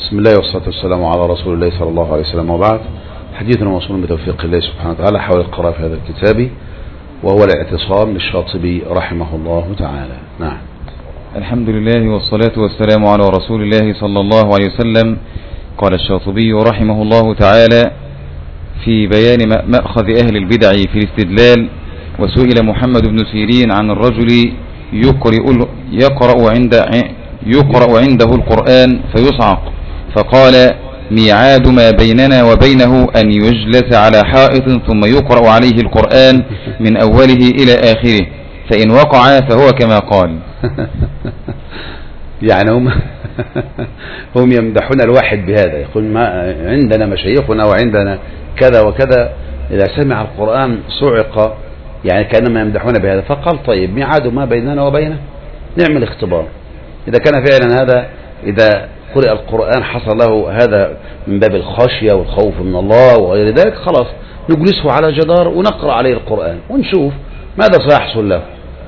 بسم الله والصلاة والسلام على رسول الله صلى الله عليه وسلم، وبعد. حديثنا موصول بتوفيق الله سبحانه وتعالى حول القراءة في هذا الكتاب، وهو الاعتصام للشاطبي رحمه الله تعالى. نعم. الحمد لله والصلاة والسلام على رسول الله صلى الله عليه وسلم. قال الشاطبي رحمه الله تعالى في بيان مأخذ أهل البدع في الاستدلال: وسئل محمد بن سيرين عن الرجل يقرأ عنده القرآن فيصعق، فقال: ميعاد ما بيننا وبينه أن يجلس على حائط ثم يقرأ عليه القرآن من أوله إلى آخره، فإن وقع فهو كما قال. يعني هم يمدحون الواحد بهذا، يقول ما عندنا مشايخنا وعندنا كذا وكذا، إذا سمع القرآن صعق، يعني كأنما يمدحون بهذا. فقال: طيب ميعاد ما بيننا وبينه، نعمل اختبار، إذا كان فعلا هذا، إذا قرأ القرآن حصل له هذا من باب الخشية والخوف من الله وغير ذلك، خلاص نجلسه على جدار ونقرأ عليه القرآن ونشوف ماذا سيحصل له.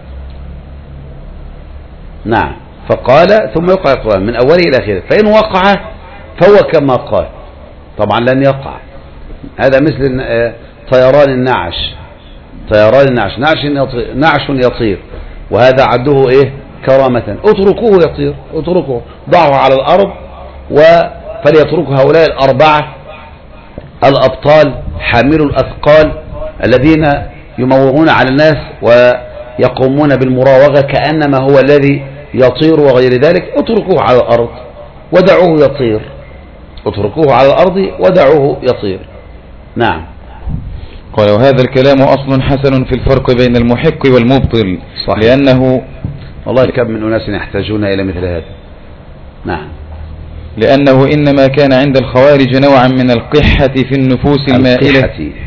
نعم. فقال: ثم يقرأ القرآن من أوله إلى آخره، فإن وقع فهو كما قال. طبعا لن يقع، هذا مثل طيران النعش. طيران النعش، نعش يطير، وهذا عده إيه؟ كرامة. اتركوه يطير، اتركوه، ضعه على الأرض فليترك هؤلاء الأربعة الأبطال حاملوا الأثقال الذين يموغون على الناس ويقومون بالمراوغة كأنما هو الذي يطير وغير ذلك. اتركوه على الأرض ودعوه يطير، اتركوه على الأرض ودعوه يطير. نعم. قال: وهذا الكلام أصل حسن في الفرق بين المحق والمبطل. صحيح. لأنه والله كم من أناس يحتاجون إلى مثل هذا. نعم. لأنه إنما كان عند الخوارج نوعا من القحة في النفوس المائلة،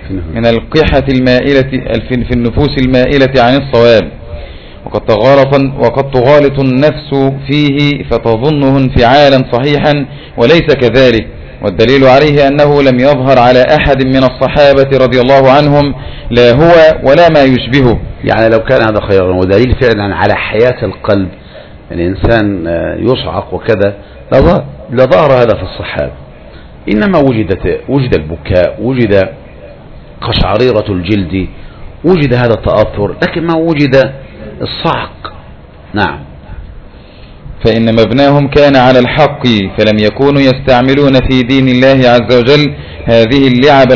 في النفوس المائلة عن الصواب، وقد تغالط النفس فيه فتظنه انفعالا صحيحا وليس كذلك. والدليل عليه أنه لم يظهر على أحد من الصحابة رضي الله عنهم لا هو ولا ما يشبهه. يعني لو كان هذا خيرا ودليل فعلا على حياة القلب، الإنسان يصعق وكذا، لظهر هذا في الصحابة. إنما وجد البكاء، وجد قشعريرة الجلد، وجد هذا التأثر، لكن ما وجد الصعق. نعم. فإن مبناهم كان على الحق، فلم يكونوا يستعملون في دين الله عز وجل هذه اللعب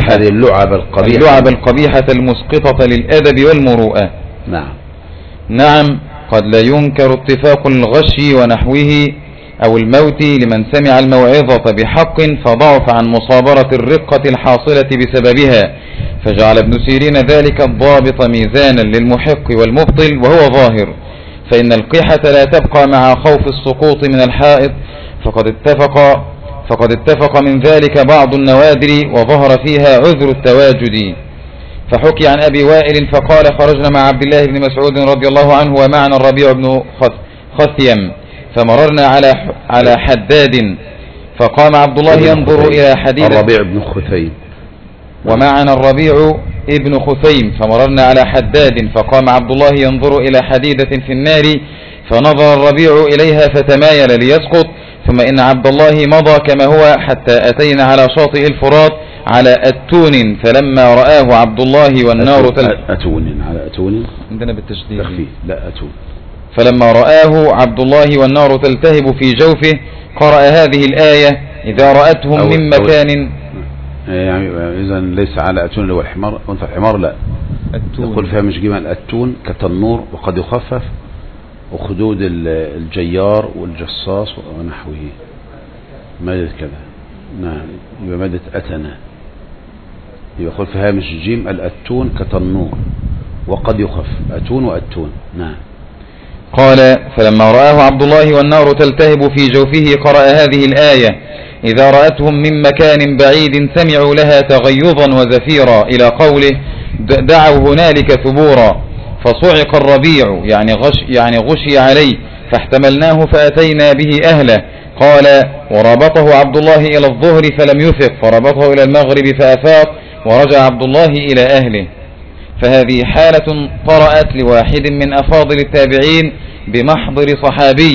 القبيحة المسقطة للأدب والمروءة. نعم. قد لا ينكر اتفاق الغش ونحوه أو الموت لمن سمع الموعظة بحق فضعف عن مصابرة الرقة الحاصلة بسببها، فجعل ابن سيرين ذلك الضابط ميزانا للمحق والمبطل، وهو ظاهر. فإن القحة لا تبقى مع خوف السقوط من الحائط، فقد اتفق من ذلك بعض النوادر وظهر فيها عذر التواجد. فحكي عن أبي وائل فقال: خرجنا مع عبد الله بن مسعود رضي الله عنه ومعنا الربيع بن خثيم، فمررنا على حداد، فقام عبد الله ينظر إلى حديدة. الربيع بن خثيم. ومعنا الربيع ابن خثيم، فمررنا على حداد، فقام عبد الله ينظر إلى حديدة في النار، فنظر الربيع إليها فتمايل ليسقط، ثم إن عبد الله مضى كما هو حتى أتينا على شاطئ الفرات على أتون، فلما رآه عبد الله والنار أتون عندنا بالتشديد، لا أتون. فلما رآه عبد الله والنار تلتهب في جوفه قرأ هذه الآية: إذا رأتهم من مكان، يعني إذا ليس على أتون اللي هو الحمار، وانت الحمار لا يقول فيها مش جمال. أتون كالتنور وقد يخفف، وخدود الجيار والجصاص ونحوه، مادة كذا. نعم. يبقى مادة أتنا، يقول فيها مش جيم. الأتون كتنور وقد يخف، أتون وأتون. نعم. قال: فلما رآه عبد الله والنار تلتهب في جوفه قرأ هذه الآية: إذا رأتهم من مكان بعيد سمعوا لها تغيظا وزفيرا، إلى قوله: دعوا هنالك ثبورا. فصعق الربيع، يعني غشي عليه، فاحتملناه فأتينا به أهله. قال: وربطه عبد الله إلى الظهر فلم يفق، فربطه إلى المغرب فأفاق، ورجع عبد الله إلى أهله. فهذه حالة طرأت لواحد من أفاضل التابعين بمحضر صحابي،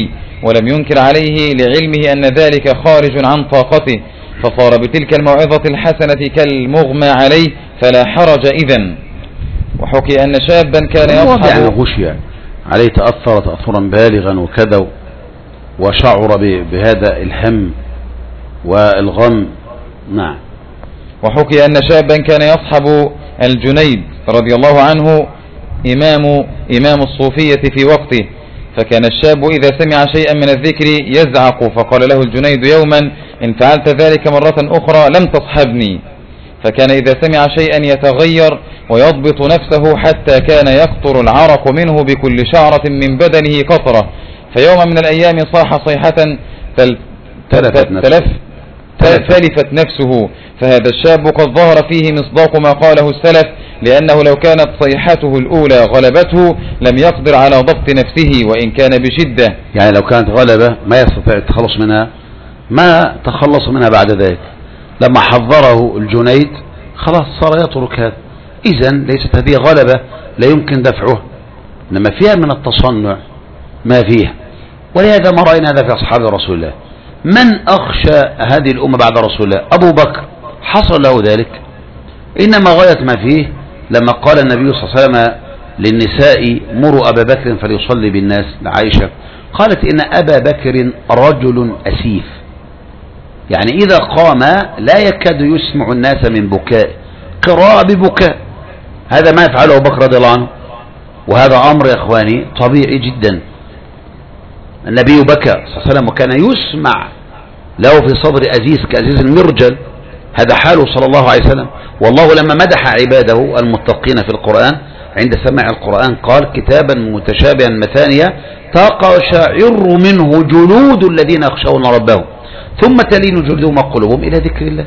ولم ينكر عليه لعلمه أن ذلك خارج عن طاقته، فصار بتلك الموعظة الحسنة كالمغمى عليه فلا حرج إذن. وحكي أن شابا كان يصحب غشي عليه تأثر تأثرا بالغا وكذا، وشعر بهذا الهم والغم. نعم. وحكي أن شابا كان يصحب الجنيد رضي الله عنه إمام الصوفية في وقته، فكان الشاب إذا سمع شيئا من الذكر يزعق، فقال له الجنيد يوما: إن فعلت ذلك مرة أخرى لم تصحبني. فكان إذا سمع شيئا يتغير ويضبط نفسه حتى كان يقطر العرق منه بكل شعرة من بدنه قطرة، فيوم من الأيام صاح صيحة تلفت نفسه، فهذا الشاب قد ظهر فيه مصداق ما قاله السلف، لأنه لو كانت صيحته الأولى غلبته لم يقدر على ضبط نفسه وإن كان بشدة. يعني لو كانت غلبة ما يستطيع التخلص منها، ما تخلص منها بعد ذلك. لما حذره الجنيد خلاص صار يترك هذا. إذن ليست هذه غلبة لا يمكن دفعها، إنما فيها من التصنع ما فيها. ولهذا ما رأينا هذا في أصحاب رسول الله. من أخشى هذه الأمة بعد رسول الله؟ أبو بكر، حصل له ذلك. إنما غاية ما فيه لما قال النبي صلى الله عليه وسلم للنساء: مروا أبا بكر فليصلي بالناس، لعائشة قالت: إن أبا بكر رجل أسيف، يعني إذا قام لا يكاد يسمع الناس من بكاء، قراءة ببكاء. هذا ما يفعله أبو بكر رضي الله عنه، وهذا أمر يا إخواني طبيعي جدا. النبي بكى صلى الله عليه وسلم وكان يسمع له في صدر أزيز كأزيز المرجل، هذا حاله صلى الله عليه وسلم. والله لما مدح عباده المتقين في القرآن عند سماع القرآن قال: كتابا متشابها مثانيا تقشعر منه جلود الذين يخشون ربهم ثم تلين جلودهم وقلوبهم إلى ذكر الله.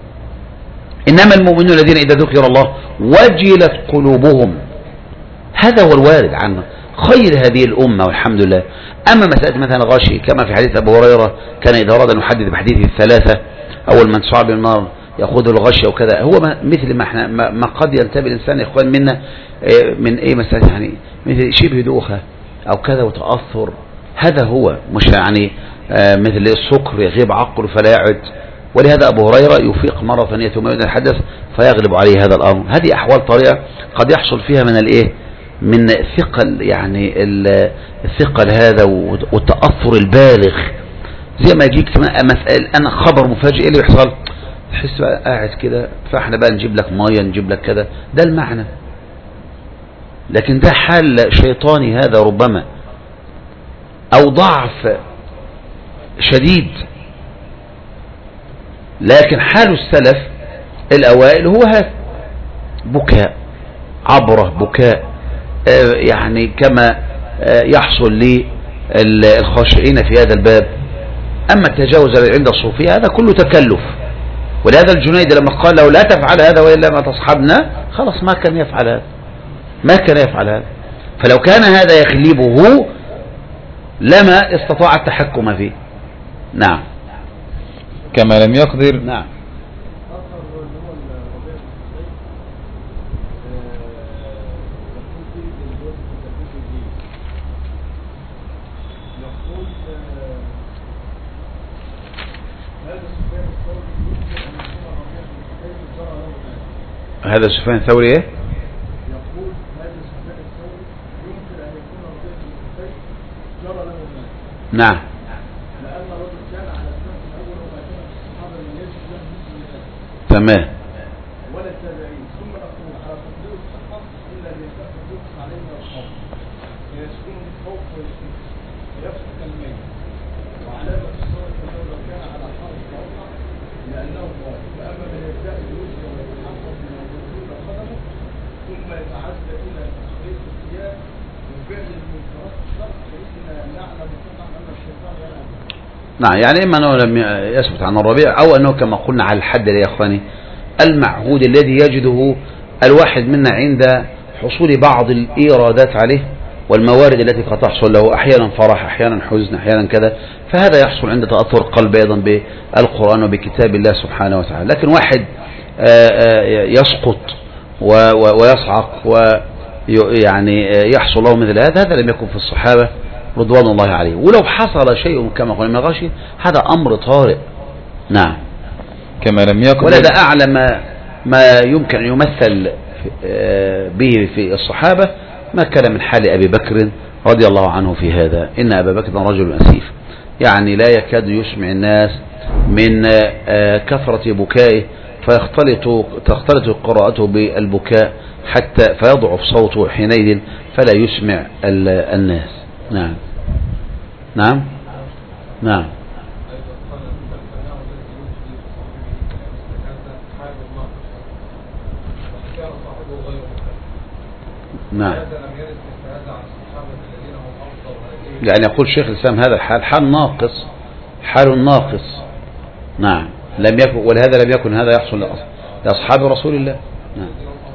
إنما المؤمنون الذين إذا ذكر الله وجلت قلوبهم. هذا هو الوارد عنه خير هذه الأمة والحمد لله. أما مسألة مثلا غاشي كما في حديث أبو هريرة كان إذا أراد أن يحدث بحديث الثلاثة: أول من صعب النار يأخذ الغش وكذا، هو مثل ما احنا ما قد ينتبه الإنسان يا إخوان منا من أي مسألة، يعني مثل شبه دوخة أو كذا وتأثر. هذا هو مش يعني مثل السكر يغيب عقله فلا يعد. ولهذا أبو هريرة يفيق مرة ثانية ثم يبدأ الحدث فيغلب عليه هذا الأمر. هذه أحوال طريقة قد يحصل فيها من الإيه، من ثقل، يعني الثقل هذا والتأثر البالغ. زي ما يجيك مسألة أنا خبر مفاجئ اللي يحصل، تحس بقى قاعد كده، فاحنا بقى نجيب لك مية نجيب لك كذا، ده المعنى. لكن ده حال شيطاني هذا ربما، أو ضعف شديد. لكن حال السلف الأوائل هو هذا: بكاء، عبرة، بكاء، يعني كما يحصل للخاشعين في هذا الباب. أما التجاوز عند الصوفية هذا كله تكلف. ولهذا الجنيد لما قال له: لا تفعل هذا وإلا ما تصحبنا، خلاص ما كان يفعل هذا، ما كان يفعل هذا. فلو كان هذا يغلبه لما استطاع التحكم فيه. نعم. كما لم يقدر. نعم. هذا سفيان الثوري ايه؟ يقول هذا سفيان الثوري يمكن ان يكون رضي بن الحسين جرى له مال. نعم. لان الرجل كان على السنه الاول وما كان في الصحابه من يجد له مثل ذلك. تمام. ولا التابعين. ثم نقول على تقدير الصحه الا ان يكون يقص علينا الخوف، فيسكن الخوف ويفسد الميت. وعلامه الصلاه انه لو كان على حرف موقع لانه قال: فاما من يبدا الوجه ويتحقق من الوجود قدمه ثم يتعدى الى تخليص الثياب وفعل المنكرات الشرع، فاننا نعلم طبعا ان الشيطان يلعب. نعم، يعني إما أنه لم يثبت عن الربيع أو أنه كما قلنا على الحد يا إخواني المعهود الذي يجده الواحد منا عند حصول بعض الإيرادات عليه والموارد التي قد تحصل له، أحيانا فرح، أحيانا حزن، أحيانا كذا. فهذا يحصل عند تأثر قلب أيضا بالقرآن وبكتاب الله سبحانه وتعالى. لكن واحد يسقط ويصعق ويعني يحصل له مثل هذا، هذا لم يكن في الصحابة رضوان الله عليه. ولو حصل شيء كما قلنا من الغش هذا أمر طارئ. نعم. كما لم يقل ولا ده أعلى ما يمكن أن يمثل به في الصحابة ما كان من حال أبي بكر رضي الله عنه في هذا. إن أبا بكر رجل أسيف، يعني لا يكاد يسمع الناس من كثرة بكائه، تختلط قراءته بالبكاء حتى فيضعف صوته حينئذ فلا يسمع الناس. نعم نعم نعم. نعم. يعني يقول شيخ الإسلام هذا الحال حال ناقص. نعم. لم يكن، ولهذا لم يكن هذا يحصل لأصحاب رسول الله. نعم.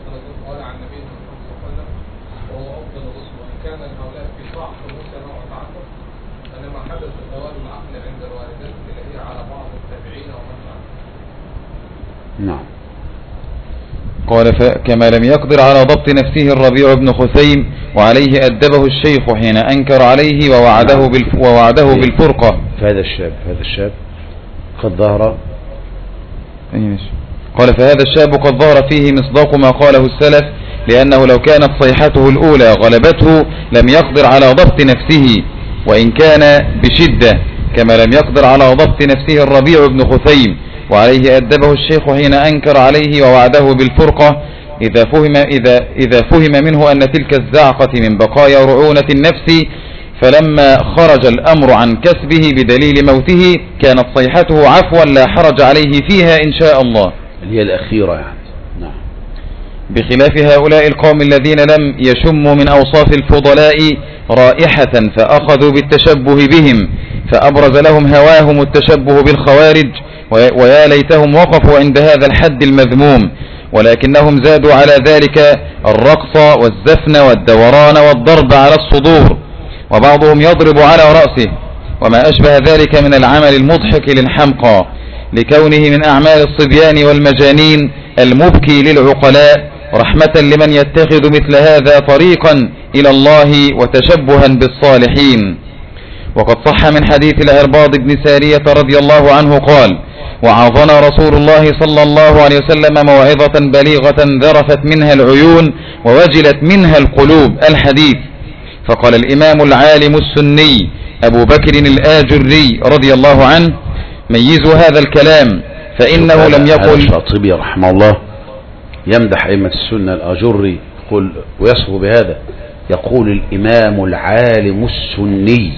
نعم. قال كما لم يقدر على ضبط نفسه الربيع بن خثيم وعليه أدبه الشيخ حين أنكر عليه ووعده بالفرقة. فهذا الشاب قد ظهر. قال فهذا الشاب قد ظهر فيه مصداق ما قاله السلف، لأنه لو كانت صيحته الأولى غلبته لم يقدر على ضبط نفسه وإن كان بشدة، كما لم يقدر على ضبط نفسه الربيع بن خثيم وعليه أدبه الشيخ حين أنكر عليه ووعده بالفرقة، إذا فهم منه أن تلك الزعقة من بقايا رعونة النفس، فلما خرج الأمر عن كسبه بدليل موته كانت صيحته عفوا لا حرج عليه فيها إن شاء الله، هي الأخيرة يعني. نعم. بخلاف هؤلاء القوم الذين لم يشموا من أوصاف الفضلاء رائحة فأخذوا بالتشبه بهم، فأبرز لهم هواهم التشبه بالخوارج، ويا ليتهم وقفوا عند هذا الحد المذموم، ولكنهم زادوا على ذلك الرقص والزفن والدوران والضرب على الصدور، وبعضهم يضرب على رأسه وما أشبه ذلك من العمل المضحك للحمقى، لكونه من أعمال الصبيان والمجانين المبكي للعقلاء، رحمة لمن يتخذ مثل هذا طريقا إلى الله وتشبها بالصالحين. وقد صح من حديث العرباض بن سارية رضي الله عنه قال: وعظنا رسول الله صلى الله عليه وسلم موعظة بليغة ذرفت منها العيون ووجلت منها القلوب، الحديث. فقال الإمام العالم السني أبو بكر الآجري رضي الله عنه: ميزوا هذا الكلام فإنه لم يقل. الشاطبي رحمه الله يمدح أئمة السنة الآجري يقول ويصف بهذا، يقول الإمام العالم السني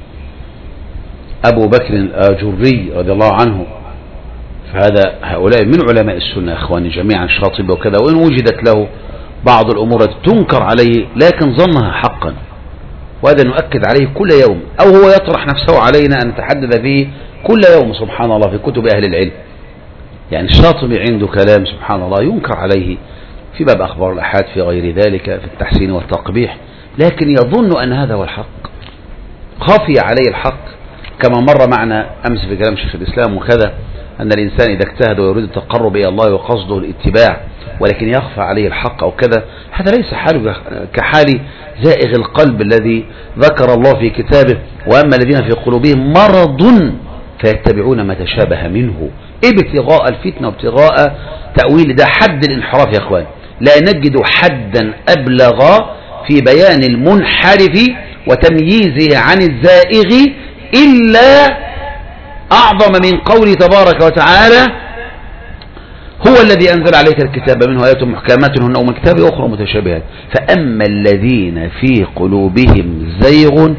أبو بكر الآجري رضي الله عنه. فهذا هؤلاء من علماء السنة أخواني جميعا، الشاطبي وكذا، وإن وجدت له بعض الأمور تنكر عليه لكن ظنها حقا، وهذا نؤكد عليه كل يوم، أو هو يطرح نفسه علينا أن نتحدث فيه كل يوم سبحان الله في كتب أهل العلم. يعني الشاطبي عنده كلام سبحان الله ينكر عليه في باب أخبار الأحاد في غير ذلك في التحسين والتقبيح، لكن يظن أن هذا هو الحق، خفي عليه الحق، كما مر معنا أمس في كلام شيخ الإسلام وكذا، أن الإنسان إذا اجتهد ويريد التقرب إلى الله وقصده الاتباع ولكن يخفى عليه الحق أو كذا، هذا ليس حاله كحال زائغ القلب الذي ذكر الله في كتابه: وأما الذين في قلوبهم مرض فيتبعون ما تشابه منه ابتغاء الفتنة وابتغاء تأويل. ده حد الانحراف يا أخوان، لا نجد حدا أبلغ في بيان المنحرف وتمييزه عن الزائغ إلا أعظم من قوله تبارك وتعالى: هو الذي أنزل عليك الكتاب منه آيات محكمات هن أم الكتاب وأخرى متشابهات، فأما الذين في قلوبهم زيغ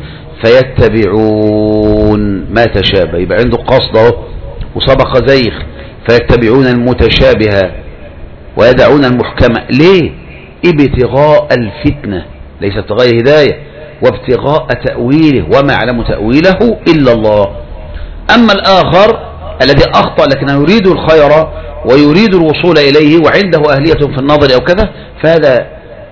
فيتبعون ما تشابه، يبقى عنده قصده وسبق زيغ، فيتبعون المتشابه ويدعون المحكمة. ليه؟ ابتغاء الفتنة، ليس ابتغاء هداية، وابتغاء تأويله، وما يعلم تأويله إلا الله. أما الآخر الذي أخطأ لكنه يريد الخير ويريد الوصول إليه وعنده أهلية في النظر أو كذا، فهذا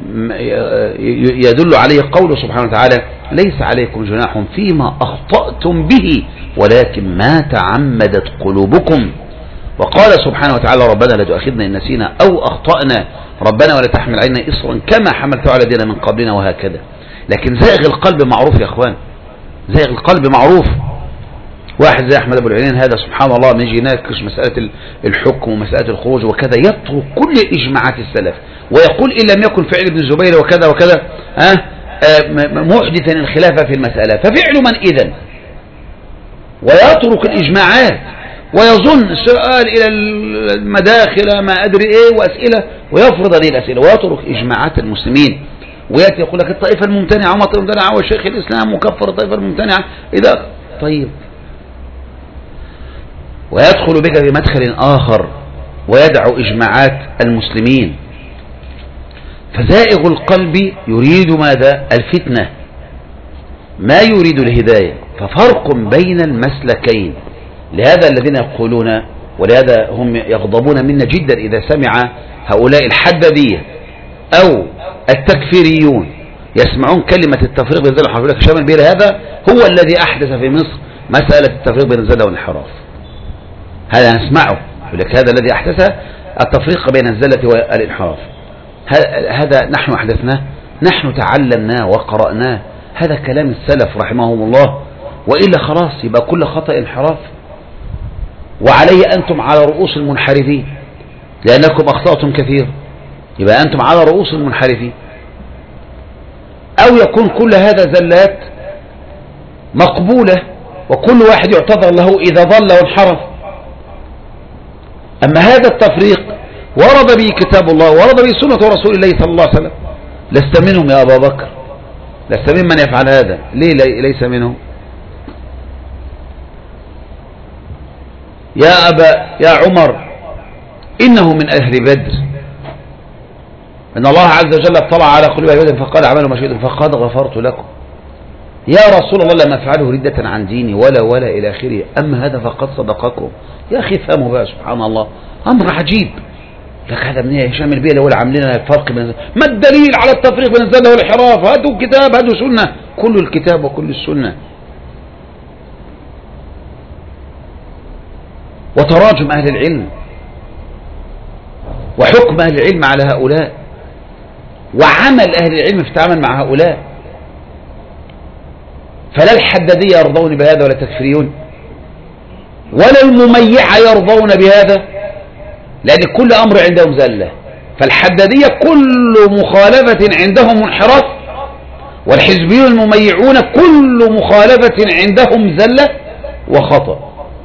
يدل عليه قوله سبحانه وتعالى: ليس عليكم جناح فيما أخطأتم به ولكن ما تعمدت قلوبكم. وقال سبحانه وتعالى: ربنا لا تؤاخذنا إن نسينا أو أخطأنا، ربنا ولا تحمل علينا إصرا كما حملته على الذين من قبلنا، وهكذا. لكن زائغ القلب معروف يا أخوان، زيغ القلب معروف. واحد زي أحمد أبو العينين هذا سبحان الله من يجي يناقش مسألة الحكم ومسألة الخروج وكذا يترك كل إجماعات السلف ويقول إن لم يكن فعل ابن الزبير وكذا وكذا محدثا الخلافة في المسألة ففعل من إذن، ويترك الإجماعات ويظن السؤال إلى المداخل ما أدري إيه وأسئلة ويفرض هذه الأسئلة ويترك إجماعات المسلمين ويأتي يقول لك الطائفة الممتنعة وما الطائفة الممتنعة والشيخ الإسلام مكفر الطائفة الممتنعة إذا طيب، ويدخل بك في مدخل آخر ويدعو إجماعات المسلمين. فزائغ القلب يريد ماذا؟ الفتنة، ما يريد الهداية. ففرق بين المسلكين. لهذا الذين يقولون، ولهذا هم يغضبون منا جدا إذا سمع هؤلاء الحدادية أو التكفيريون يسمعون كلمة التفريق بين الزلة والانحراف. هشام البيري هذا هو الذي أحدث في مصر مسألة التفريق بين الزلة والانحراف. هذا نسمعه يقول لك هذا الذي أحدث التفريق بين الزلة والانحراف. هذا نحن أحدثناه، نحن تعلمناه وقرأناه، هذا كلام السلف رحمهم الله، وإلا خلاص يبقى كل خطأ انحراف، وعليه أنتم على رؤوس المنحرفين لأنكم أخطأتم كثير، يبقى أنتم على رؤوس المنحرفين. أو يكون كل هذا زلات مقبولة وكل واحد يعتذر له إذا ضل وانحرف. أما هذا التفريق ورد به كتاب الله ورد به سنة رسول الله صلى الله عليه وسلم. لست منهم يا أبا بكر، لست ممن يفعل هذا. ليه ليس منهم؟ يا عمر إنه من أهل بدر، إن الله عز وجل اطلع على قلوب أهل بدر فقال اعملوا ما شئتم فقد غفرت لكم. يا رسول الله لم أفعله ردة عن ديني ولا إلى آخره، أما هذا فقد صدقكم. يا أخي فهموا بقى سبحان الله، أمر عجيب. لك هذا من هشام البيلي هو اللي عاملين الفرق بين ما الدليل على التفريق بين الزلة والانحراف؟ هاتوا كتاب هاتوا سنة، كل الكتاب وكل السنة. وتراجم أهل العلم وحكم أهل العلم على هؤلاء وعمل أهل العلم في التعامل مع هؤلاء. فلا الحدادية يرضون بهذا ولا التكفيريون ولا المميعة يرضون بهذا، لأن كل أمر عندهم زلة. فالحدادية كل مخالفة عندهم انحراف، والحزبيون المميعون كل مخالفة عندهم زلة وخطأ.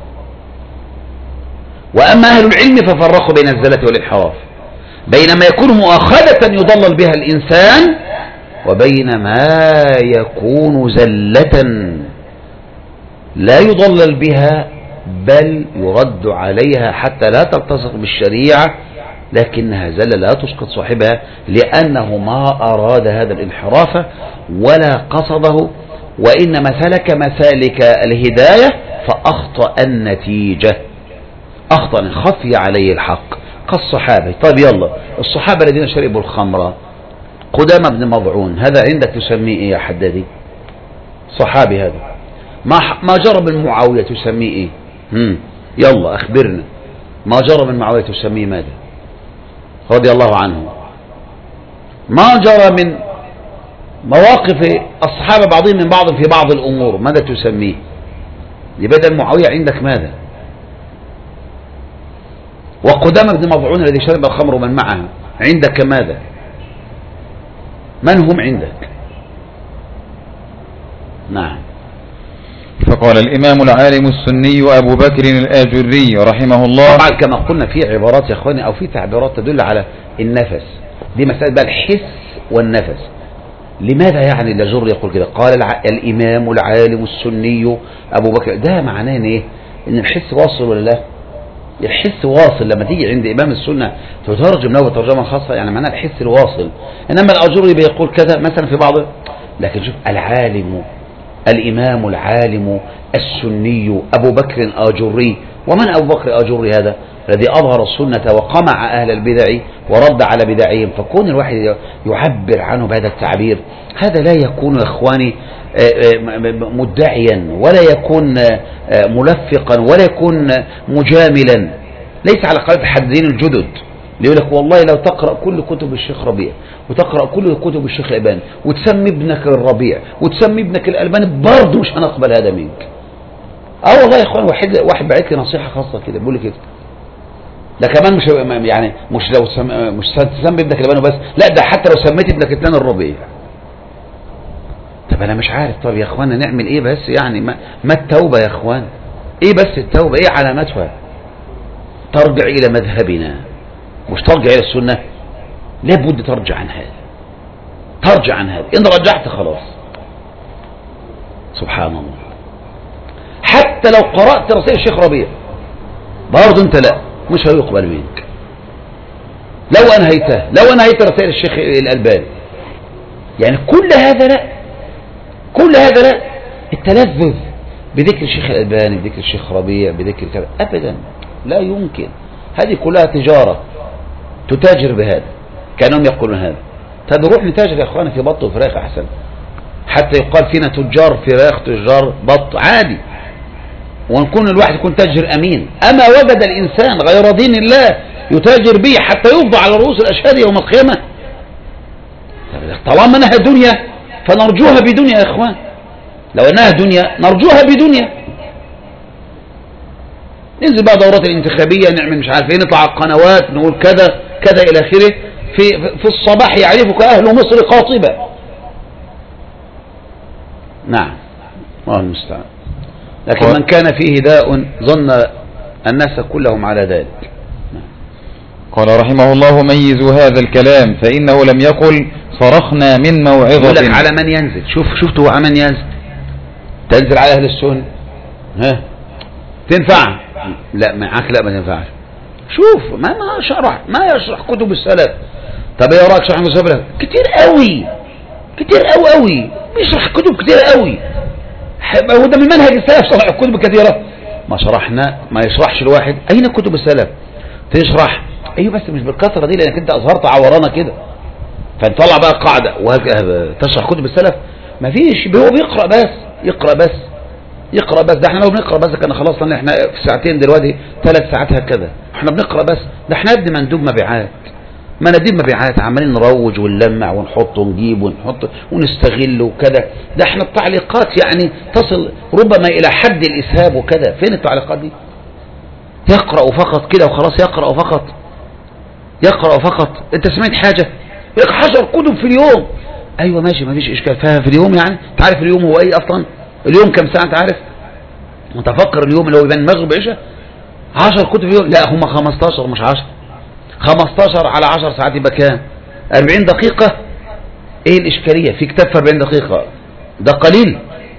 وأما أهل العلم ففرقوا بين الزلة والانحراف، بين ما يكون مؤاخذة يضلل بها الإنسان وبين ما يكون زلة لا يضلل بها بل يرد عليها حتى لا تلتصق بالشريعة، لكنها زلة لا تسقط صاحبها لأنه ما أراد هذا الانحراف ولا قصده، وإنما سلك مسالك الهداية فأخطأ النتيجة، أخطأ خفي عليه الحق كالصحابة. طيب يلا الصحابة الذين شربوا الخمر، قدامى بن مضعون هذا عندك تسميه إيه يا حدادي؟ صحابي هذا. ما جرى من معاوية تسميه إيه؟ يلا أخبرنا ما جرى من معاوية تسميه ماذا؟ رضي الله عنه. ما جرى من مواقف الصحابة بعضهم من بعض في بعض الأمور ماذا تسميه؟ لبدل معاوية عندك ماذا؟ وقدامى بن مضعون الذي شرب الخمر ومن معه عندك ماذا؟ من هم عندك؟ نعم. فقال الإمام العالم السني أبو بكر الآجري رحمه الله. طبعا كما قلنا في عبارات يا أخواني أو في تعبيرات تدل على النفس، دي مسألة بقى الحس والنفس. لماذا يعني الأجر يقول كده؟ قال الإمام العالم السني أبو بكر، ده معناه إيه؟ إن الحس واصل ولا لا؟ الحس واصل. لما تيجي عند إمام السنة تترجم له ترجمة خاصة يعني معناه الحس الواصل. إنما الأجري بيقول كذا مثلا في بعض، لكن شوف العالم الإمام العالم السني أبو بكر آجري. ومن أبو بكر آجري؟ هذا الذي أظهر السنة وقمع أهل البدع ورد على بدعهم. فكون الواحد يعبر عنه بهذا التعبير هذا لا يكون يا إخواني مدعيا ولا يكون ملفقا ولا يكون مجاملا، ليس على قلب الحدين الجدد اللي يقول لك والله لو تقرأ كل كتب الشيخ ربيع وتقرأ كل كتب الشيخ الألباني وتسمي ابنك الربيع وتسمي ابنك الألباني برضه مش هنقبل هذا منك. والله يا اخوان، واحد بعت لي نصيحة خاصة كده بيقول لي كده، ده كمان مش يعني مش تسمي ابنك الألباني بس، لا ده حتى لو سميت ابنك الثاني الربيع. طب انا مش عارف، طب يا اخوان نعمل ايه بس يعني؟ ما التوبة يا اخوان؟ ايه بس التوبة؟ ايه علاماتها؟ ترجع الى مذهبنا، مش ترجع الى السنة. لابد ترجع عن هذا، ترجع عن هذا. ان رجعت خلاص سبحان الله. حتى لو قرأت رسائل الشيخ ربيع برضه انت لا، مش هيقبل منك. لو انهيت رسائل الشيخ الألباني، يعني كل هذا لا، كل هذا لا. التلذذ بذكر الشيخ الألباني، بذكر الشيخ ربيع، بذكر كذا، أبدا لا يمكن. هذه كلها تجارة، تتاجر بهذا، كانهم يقولون هذا. طب نروح نتاجر يا اخوانا في بط وفراخ احسن، حتى يقال فينا تجار فراخ تجار بط عادي، ونكون الواحد يكون تاجر امين. اما وجد الانسان غير دين الله يتاجر به حتى يفضى على رؤوس الاشهاد يوم القيامة. طالما انها دنيا فنرجوها بدنيا يا اخوان، لو انها دنيا نرجوها بدنيا. ننزل بقى دورات الانتخابية، نعمل مش عارف ايه، نطلع على القنوات نقول كذا كذا الى اخره. في الصباح يعرفك اهل مصر قاطبة. نعم الله المستعان. لكن من كان فيه داء ظن الناس كلهم على ذلك. قال رحمه الله: ميزوا هذا الكلام فإنه لم يقل صرخنا من موعظة. يقول لك على من ينزل. شفتوا على من ينزل؟ تنزل على أهل السنة، ها تنفع؟ لا معاك، لا ما تنفعش. شوف ما يشرح كتب السلف. طب ايه رايك شرح كتب السلف؟ كتير قوي بيشرح كتب كتير قوي. هو ده من منهج السلف شرح الكتب كثيرة. ما يشرحش الواحد. اين كتب السلف؟ تشرح ايوه بس مش بالكثرة دي، لانك انت اظهرت عورانا كده، فنطلع بقى قاعدة تشرح كتب السلف. ما فيش، هو يقرأ بس. ده احنا لو بنقرأ بس كان خلصنا. احنا في ساعتين دلوقتي 3 ساعات هكذا، احنا بنقرأ بس. ده احنا ابن مندوب مبيعات، مناديب مبيعات، عمالين نروج ونلمع ونحط ونجيب ونحط ونستغل وكذا. ده احنا التعليقات يعني تصل ربما الى حد الاسهاب وكذا. فين التعليقات دي؟ يقرأ فقط كده وخلاص، يقرأ فقط. انت سمعت حاجة؟ يقرأ 10 كتب في اليوم. ايوه ماشي، ما فيش اشكال. فيها في اليوم يعني تعرف اليوم هو ايه اصلا؟ اليوم كم ساعة انت عارف؟ متفكر اليوم اللي هو بين المغرب وعشاء 10 كتب في اليوم؟ لا هم 15 مش 10. 15 على 10 ساعات يبقى كام؟ 40 دقيقة. ايه الاشكالية في كتاب في 40 دقيقة؟ ده قليل.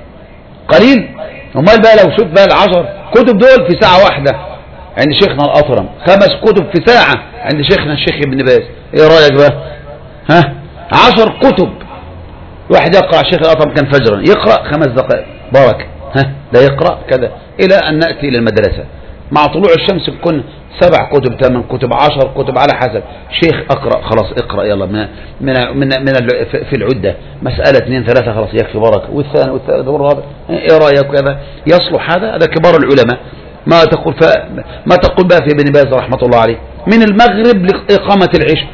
امال بقى لو شوف بقى ال10 كتب دول في ساعة واحدة عند شيخنا الأطرم، 5 كتب في ساعة عند شيخنا الشيخ ابن باز. ايه رأيك بقى؟ 10 كتب. واحد يقرأ الشيخ الأطرم كان فجرا يقرأ 5 دقائق بركة. ده يقرأ كذا إلى أن نأتي إلى المدرسة. مع طلوع الشمس كنا 7 كتب 8 كتب 10 كتب على حسب. شيخ أقرأ خلاص، اقرأ يلا من في العدة مسألة 2 3 خلاص يكفي بركة، والثاني والثالث والرابع. ايه رأيك كذا؟ يصلح هذا كبار العلماء. ما تقول بقى في ابن باز رحمة الله عليه من المغرب لإقامة العشاء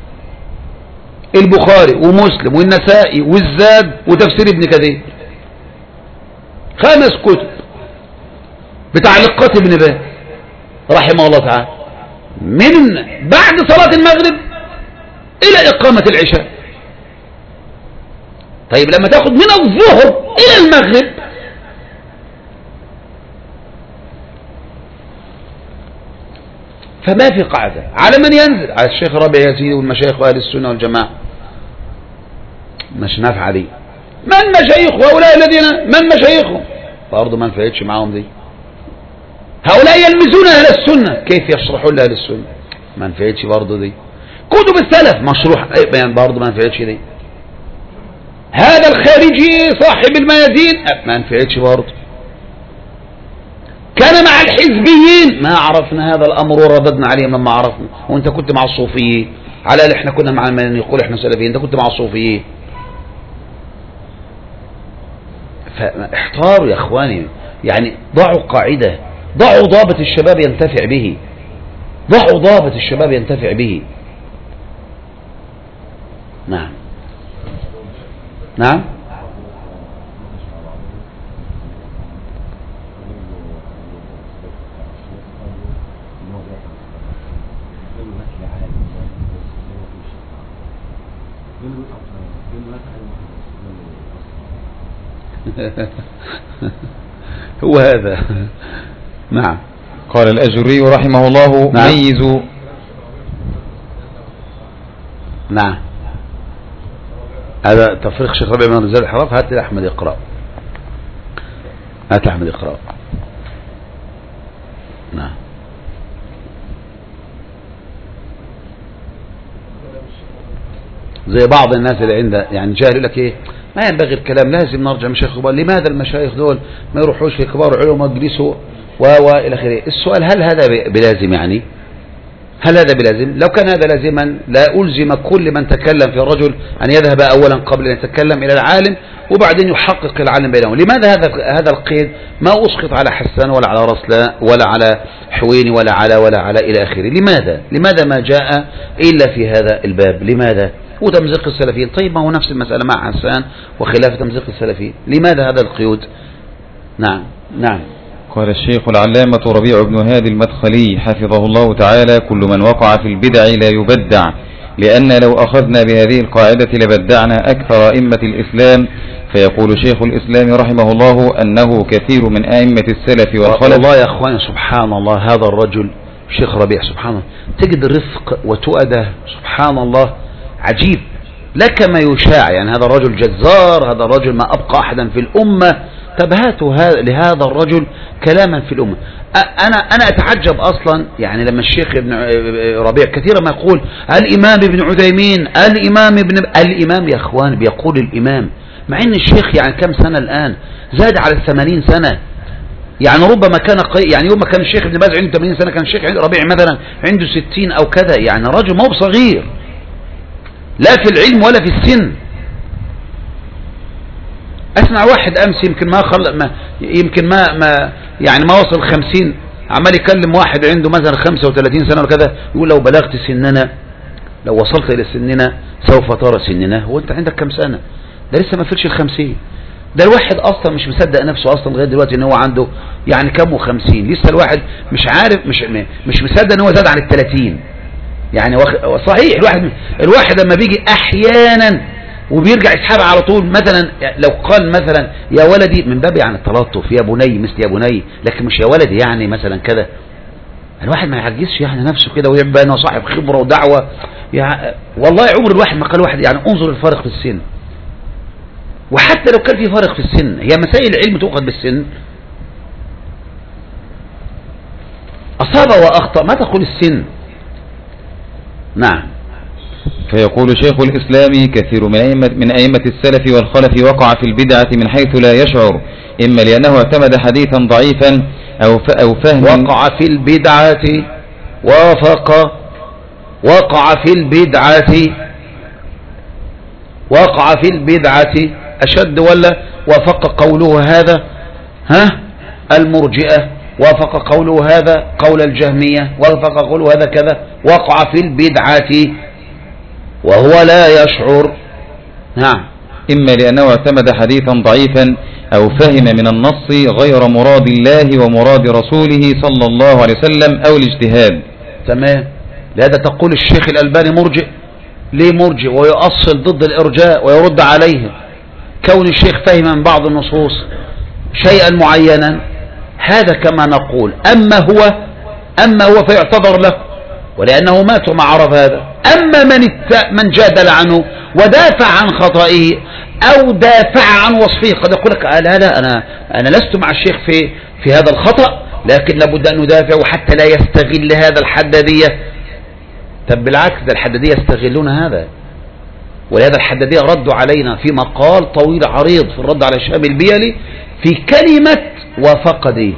البخاري ومسلم والنسائي والزاد وتفسير ابن كثير، 5 كتب بتعليقات ابن باز رحمه الله تعالى من بعد صلاة المغرب إلى إقامة العشاء. طيب لما تاخد من الظهر إلى المغرب فما في قاعدة على من ينزل. على الشيخ ربيع يزيد والمشايخ وأهل السنة والجماعة مش نافعة دي. من مشايخه هؤلاء الذين من مشايخهم برضه ما نفعتش معاهم دي. هؤلاء يلمزون أهل السنة، كيف يشرحون لأهل السنة؟ ما نفعتش برضه دي. كتب السلف مشروح برضه ما نفعتش دي. هذا الخارجي صاحب الميادين ما نفعتش برضه. كان مع الحزبيين ما عرفنا هذا الأمر ورددنا عليهم لما عرفنا. وانت كنت مع الصوفيين على اللي احنا كنا مع من يقول احنا سلفيين، انت كنت مع الصوفيين. فاحتاروا يا اخواني، يعني ضعوا قاعدة، ضعوا ضابط الشباب ينتفع به. ضعوا ضابط الشباب ينتفع به. نعم نعم. هو هذا. نعم. قال الأجري رحمه الله: نعم. ميزوا. نعم. هذا تفريق شيخ ربيع من رجال الحراف. هات لي أحمد يقرأ. هات أحمد يقرأ. نعم. زي بعض الناس اللي عنده يعني جاهل يقول لك ايه، ما ينبغي الكلام، لازم نرجع مشايخ كبار. لماذا المشايخ دول ما يروحوش في كبار العلماء يجلسوا والى اخره؟ السؤال هل هذا بلازم؟ يعني هل هذا بلازم؟ لو كان هذا لازما لا ألزم كل من تكلم في الرجل أن يذهب أولا قبل أن يتكلم إلى العالم وبعدين يحقق العالم بينهم. لماذا هذا القيد؟ ما أسقط على حسان ولا على رسلاء ولا على حويني ولا على إلى آخره. لماذا ما جاء إلا في هذا الباب؟ لماذا؟ وتمزيق السلفيين. طيب ما هو نفس المسألة مع حسان وخلاف تمزيق السلفيين. لماذا هذا القيود؟ نعم نعم. قال الشيخ العلامة ربيع بن هادي المدخلي حفظه الله تعالى: كل من وقع في البدع لا يبدع، لأن لو أخذنا بهذه القاعدة لبدعنا أكثر أئمة الإسلام. فيقول شيخ الإسلام رحمه الله أنه كثير من أئمة السلف والخلف. والله يا أخواني سبحان الله، هذا الرجل شيخ ربيع سبحان الله تجد رفق وتؤدة سبحان الله عجيب، لا كما يشاع. يعني هذا الرجل جزار، هذا الرجل ما أبقى أحدا في الأمة. تبهاتوا لهذا الرجل كلاما في الأمة. أنا أتعجب أصلا يعني لما الشيخ ابن ربيع كثيرا ما يقول الإمام ابن عثيمين، الإمام يا أخوان بيقول الإمام، مع أن الشيخ يعني كم سنة الآن؟ زاد على 80 سنة. يعني ربما كان يعني يوم ما كان الشيخ ابن باز عنده 80 سنة كان الشيخ ربيع مثلا عنده 60 أو كذا. يعني رجل ما هو صغير لا في العلم ولا في السن. اسمع واحد امس يمكن ما يعني ما وصل 50 عمال يكلم واحد عنده مثلا 35 سنة وكذا، يقول لو بلغت سننا، لو وصلت الى سننا سوف ترى سننا. هو انت عندك كم سنة؟ ده لسه ما فيش ال50. ده الواحد اصلا مش مصدق نفسه اصلا لغايه دلوقتي ان هو عنده يعني كم و50. لسه الواحد مش عارف، مش مصدق ان هو زاد عن ال30. يعني صحيح الواحد لما بيجي احيانا وبيرجع يسحبها على طول. مثلا لو قال مثلا يا ولدي من باب يعني التلطف، يا بني مثل يا بني، لكن مش يا ولدي يعني مثلا كده. الواحد ما يعجزش يعني نفسه كده ويبقى انه صاحب خبره ودعوه. يعني والله عمر الواحد ما قال واحد يعني انظر الفرق في السن. وحتى لو كان في فرق في السن، هي مسائل العلم تؤخذ بالسن. اصاب واخطا ما تقول السن. نعم. فيقول شيخ الإسلام كثير من أئمة السلف والخلف وقع في البدعة من حيث لا يشعر، إما لأنه اعتمد حديثا ضعيفا أو فهم. وقع في البدعة وقع في البدعة أشد ولا وافق قوله هذا المرجئة، وافق قوله هذا قول الجهمية، وافق قوله هذا كذا. وقع في البدعة وهو لا يشعر. نعم. إما لأنه اعتمد حديثا ضعيفا أو فهم من النص غير مراد الله ومراد رسوله صلى الله عليه وسلم أو الاجتهاد. تمام. لهذا تقول الشيخ الألباني مرجئ. ليه مرجئ؟ ويؤصل ضد الإرجاء ويرد عليه. كون الشيخ فهم من بعض النصوص شيئا معينا، هذا كما نقول. أما هو فيعتذر له ولأنه مات وما عرف هذا. أما من جادل عنه ودافع عن خطئه أو دافع عن وصفه، قد يقول لك لا أنا لست مع الشيخ في هذا الخطأ، لكن لابد أن ندافع وحتى لا يستغل هذا الحدادية. طب بالعكس، ده الحدادية يستغلون هذا، ولهذا الحدادية ردوا علينا في مقال طويل عريض في الرد على الشام البيلي في كلمة وفقدت.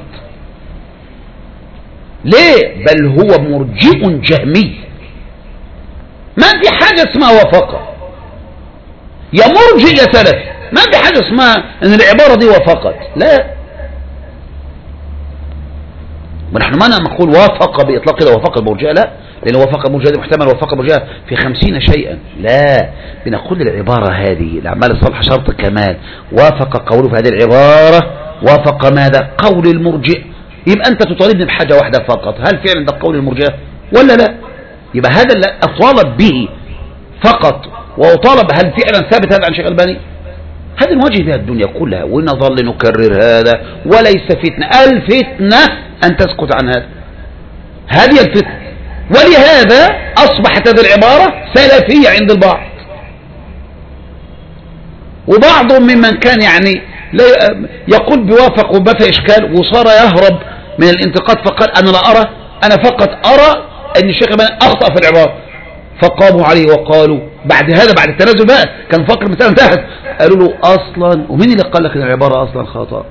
ليه؟ بل هو مرجئ جهمي. ما في حاجة اسمها وفقة، يا مرجئ يا سلفي. ما في حاجة اسمها ان العبارة دي وفقت، لا. ونحن ما نقول وافق بإطلاق كده وافق المرجئة، لا، لأن وافق المرجئة محتمل وافق المرجئة في 50 شيئا، لا، بنقول العبارة هذه الأعمال الصالحة شرط كمال، وافق قوله في هذه العبارة وافق ماذا؟ قول المرجئ. يبقى أنت تطالبني بحاجة واحدة فقط، هل فعلا ده قول المرجئة ولا لا؟ يبقى هذا اللي أطالب به فقط، وأطالب هل فعلا ثابت هذا عن شيخ الألباني؟ هذا نواجه بها الدنيا كلها ونظل نكرر هذا، وليس فتنة، الفتنة أن تسكت عن هذا، هذه الفتنة. ولهذا أصبحت هذه العبارة سلفية عند البعض، وبعضهم ممن كان يعني يقول بوافق وما في إشكال، وصار يهرب من الانتقاد فقال أنا لا أرى، أنا فقط أرى أن الشيخ الألباني أخطأ في العبارة، فقاموا عليه وقالوا بعد هذا، بعد التنازل بقى، كان فقر مثلا انتهت، قالوا له أصلا، ومين اللي قال لك أن العبارة أصلا خطأ؟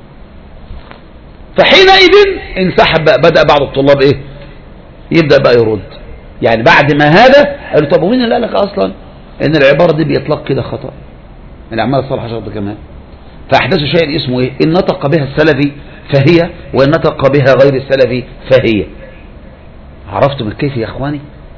فحينئذ انسحب بقى، بدأ بعض الطلاب إيه؟ يبدأ بقى يرد، يعني بعد ما هذا قالوا طب ومين اللي قال لك أصلا أن العبارة دي بإطلاق كده خطأ؟ الأعمال الصالحة شرط كمان. فأحدثوا شيء اسمه إيه؟ إن نطق بها السلفي فهي، وإن نطق بها غير السلفي فهي. عرفتم كيف يا إخواني؟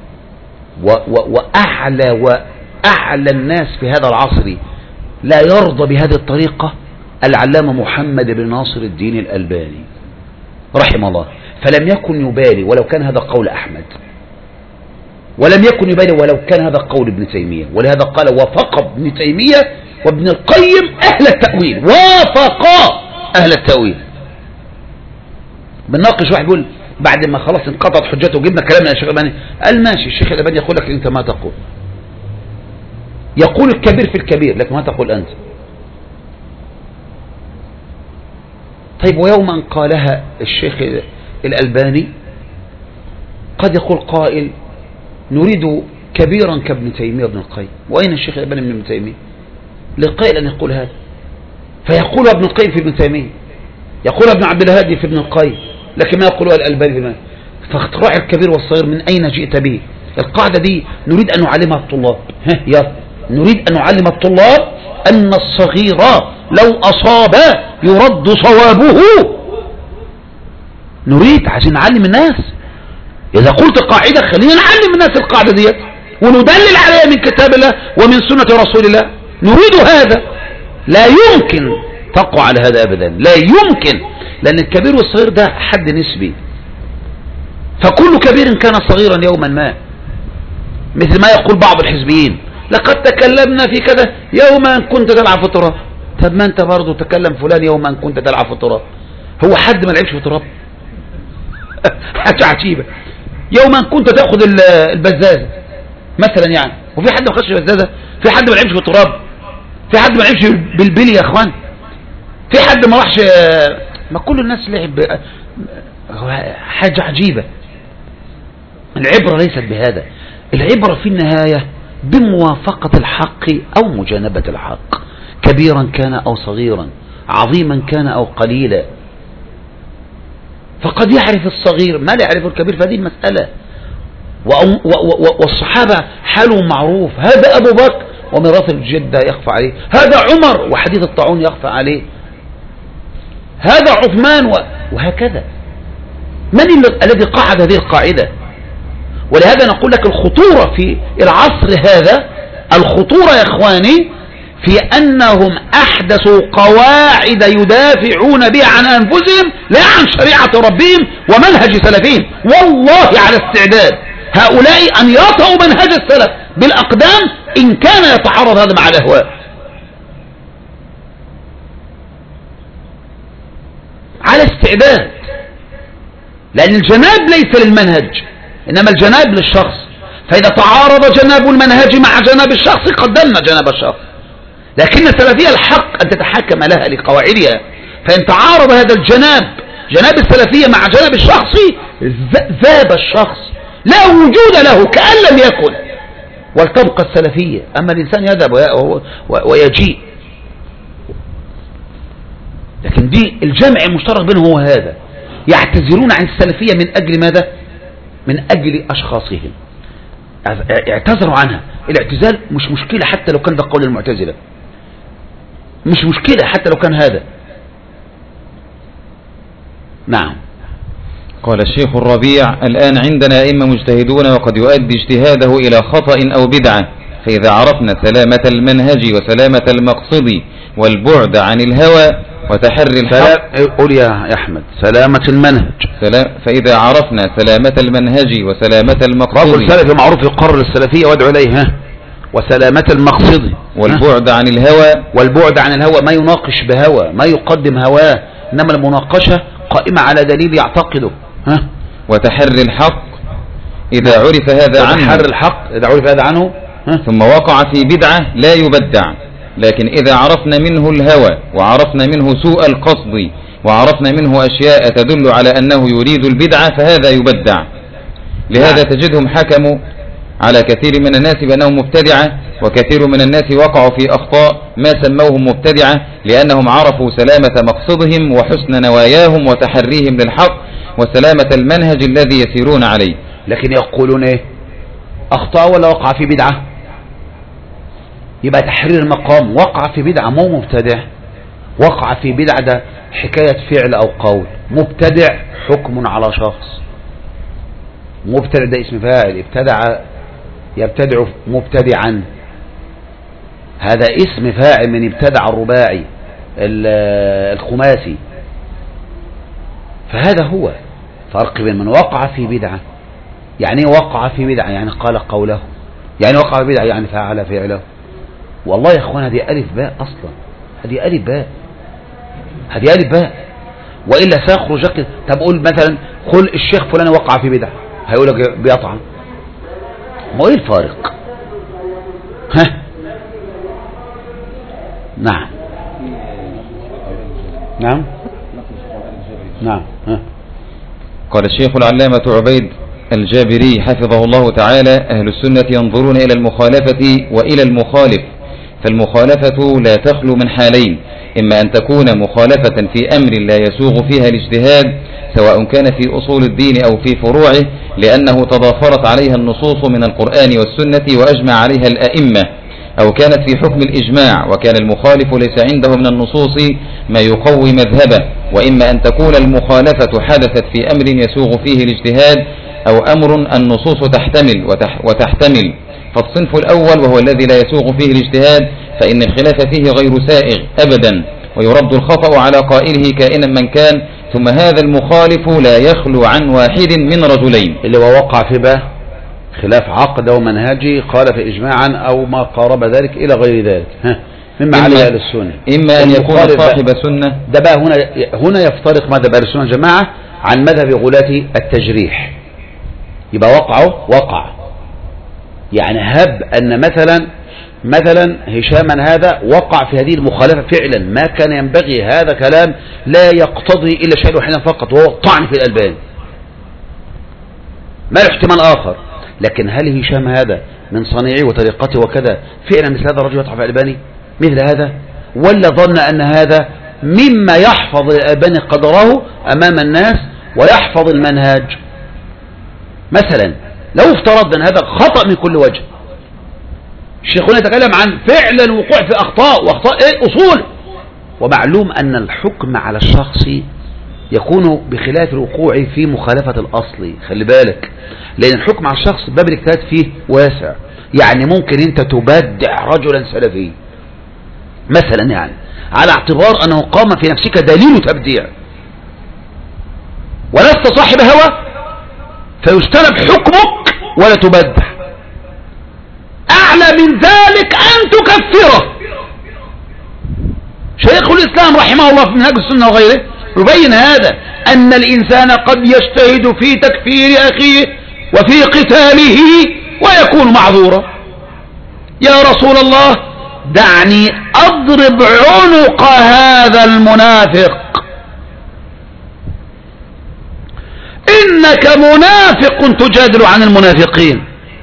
وأعلى الناس في هذا العصر لا يرضى بهذه الطريقة العلامة محمد بن ناصر الدين الألباني رحمه الله، فلم يكن يبالي ولو كان هذا قول أحمد، ولم يكن يبالي ولو كان هذا قول ابن تيمية، ولهذا قال وافق ابن تيمية وابن القيم أهل التأويل، وافق أهل التأويل. بنناقش واحد يقول بعد ما خلاص انقطعت حجته وجبنا كلامنا الشيخ الألباني، قال ماشي، الشيخ الألباني يقول لك انت ما تقول، يقول الكبير في الكبير لكن ما تقول أنت. طيب ويوما قالها الشيخ الألباني قد يقول قائل نريد كبيرا كابن تيمية وابن القيم، وأين الشيخ الألباني من ابن تيمية؟ للقائل أن يقول هذا، فيقول ابن القيم في ابن تيمية، يقول ابن عبد الهادي في ابن القيم، لكن ما يقولها الألباني في المال. فاختراع الكبير والصغير من أين جئت به؟ القاعدة دي نريد أن نعلمها الطلاب، نريد أن نعلم الطلاب أن الصغير لو أصاب يرد صوابه. نريد عشان نعلم الناس، إذا قلت قاعدة خلينا نعلم الناس القاعدة ديت وندلل عليها من كتاب الله ومن سنة رسول الله، نريد هذا. لا يمكن تقع على هذا أبدا، لا يمكن، لأن الكبير والصغير ده حد نسبي، فكل كبير كان صغيرا يوما ما، مثل ما يقول بعض الحزبيين لقد تكلمنا في كذا يوما كنت تلعب في التراب. طب ما انت برضو تكلم فلان يوما كنت تلعب في التراب، هو حد ما لعبش في التراب؟ حاجة عجيبة. يوما كنت تأخذ البزازة مثلا، يعني وفي حد ما خدش البزازة؟ في حد ما لعبش في التراب؟ في حد ما لعبش بالبلي يا اخوان؟ في حد ما راحش؟ ما كل الناس لعب. حاجة عجيبة. العبرة ليست بهذا، العبرة في النهاية بموافقة الحق أو مجانبة الحق، كبيرا كان أو صغيرا، عظيما كان أو قليلا. فقد يعرف الصغير ما لا يعرف الكبير، فهذه المسألة. والصحابة حالهم معروف، هذا أبو بكر وميراث الجدة يخفى عليه، هذا عمر وحديث الطاعون يخفى عليه، هذا عثمان وهكذا. من الذي قاعد هذه القاعدة؟ ولهذا نقول لك الخطورة في العصر هذا، الخطورة يا إخواني في أنهم أحدثوا قواعد يدافعون بها عن أنفسهم لا عن شريعة ربهم ومنهج سلفهم. والله على استعداد هؤلاء أن يطعوا منهج السلف بالأقدام إن كان يتعارض هذا مع الأهواء، على استعداد. لأن الجناب ليس للمنهج إنما الجناب للشخص، فإذا تعارض جناب المنهج مع جناب الشخص قدمنا جناب الشخص. لكن السلفية الحق أن تتحكم لها لقواعدها، فإن تعارض هذا الجناب، جناب السلفية مع جناب الشخص، ذاب الشخص لا وجود له كأن لم يكن، ولتبقى السلفية. أما الإنسان يذهب ويجيء، لكن دي الجمع المشترك بينهم هو هذا. يعتذرون عن السلفية من أجل ماذا؟ من أجل أشخاصهم، اعتذروا عنها. الاعتزال مش مشكلة حتى لو كان ده قول المعتزلة، مش مشكلة حتى لو كان هذا. نعم. قال الشيخ الربيع: الآن عندنا أئمة مجتهدون وقد يؤدي اجتهاده إلى خطأ أو بدعة، فإذا عرفنا سلامة المنهج وسلامة المقصد والبعد عن الهوى وتحري الحق. قول يا أحمد: سلامة المنهج. فإذا عرفنا سلامة المنهج وسلامة المقصد. رجل سلفي معروف يقرر السلفية وادعو إليها. وسلامة المقصد والبعد عن الهوى. والبعد عن الهوى، ما يناقش بهوى، ما يقدم هواه، إنما المناقشة قائمة على دليل يعتقده. وتحري الحق إذا عرف هذا عنه. تحري الحق إذا عرف هذا عنه. ثم وقع في بدعة لا يبدع، لكن إذا عرفنا منه الهوى وعرفنا منه سوء القصد وعرفنا منه أشياء تدل على أنه يريد البدعة فهذا يبدع. لهذا تجدهم حكموا على كثير من الناس بأنهم مبتدعة، وكثير من الناس وقعوا في أخطاء ما سموهم مبتدعة لأنهم عرفوا سلامة مقصدهم وحسن نواياهم وتحريهم للحق وسلامة المنهج الذي يسيرون عليه. لكن يقولون إيه؟ أخطأ ولا وقع في بدعة؟ يبقى تحرير المقام وقع في بدعة، مو مبتدع. وقع في بدعة ده حكاية فعل أو قول. مبتدع حكم على شخص. مبتدع ده اسم فاعل، ابتدع يبتدع مبتدعا، هذا اسم فاعل من ابتدع الرباعي الخماسي. فهذا هو فرق بين من وقع في بدعة. يعني وقع في بدعة يعني قال قوله، يعني وقع في بدعة يعني فعل فعله. والله يا اخوان هذه ألف باء أصلا، هذه ألف باء، هذه ألف باء، وإلا سيخرج كده. طب قول مثلا قل الشيخ فلان وقع في بدعة، هيقول لك بيطعن. ما ايه الفارق؟ نعم نعم نعم. قال الشيخ العلامة عبيد الجابري حفظه الله تعالى: أهل السنة ينظرون إلى المخالفة وإلى المخالف، فالمخالفة لا تخلو من حالين: إما أن تكون مخالفة في أمر لا يسوغ فيها الاجتهاد سواء كان في أصول الدين أو في فروعه لأنه تضافرت عليها النصوص من القرآن والسنة وأجمع عليها الأئمة، أو كانت في حكم الإجماع وكان المخالف ليس عنده من النصوص ما يقوي مذهبه. وإما أن تكون المخالفة حدثت في أمر يسوغ فيه الاجتهاد أو أمر النصوص تحتمل وتحتمل. فالصنف الأول وهو الذي لا يسوغ فيه الاجتهاد فإن الخلاف فيه غير سائغ أبدا، ويرد الخطأ على قائله كائنا من كان. ثم هذا المخالف لا يخلو عن واحد من رجلين، اللي هو وقع في بقى خلاف عقد ومنهجي، قال في إجماعا أو ما قارب ذلك إلى غير ذلك مما عليه أهل السنة. إما أن يكون صاحب سنة. ده بقى هنا يفترق مذهب أهل السنة الجماعة عن مذهب غلاة التجريح. يبقى وقع يعني هب أن مثلا هشاما هذا وقع في هذه المخالفة فعلا، ما كان ينبغي، هذا كلام لا يقتضي إلا شيء واحدا فقط وهو الطعن في الألبان، ما له احتمال آخر. لكن هل هشام هذا من صنيعه وطريقته وكذا فعلا مثل هذا الرجل يطعن في الألباني مثل هذا، ولا ظن أن هذا مما يحفظ الألباني قدره أمام الناس ويحفظ المنهج؟ مثلا لو افترضنا أن هذا خطأ من كل وجه، الشيخ يتكلم عن فعلا الوقوع في أخطاء، وأخطاء أصول، ومعلوم أن الحكم على الشخص يكون بخلاف الوقوع في مخالفة الأصل. خلي بالك، لأن الحكم على الشخص باب الاجتهاد فيه واسع. يعني ممكن أنت تبدع رجلا سلفي مثلا، يعني على اعتبار أنه قام في نفسك دليل تبديع، ولست صاحب هوى فيجتنب حكمك ولا تبدع. أعلى من ذلك أن تكفره. شيخ الإسلام رحمه الله في منهاج السنة وغيره يبين هذا، أن الإنسان قد يجتهد في تكفير أخيه وفي قتاله ويكون معذورا. يا رسول الله دعني أضرب عنق هذا المنافق، إنك منافق تجادل عن المنافقين.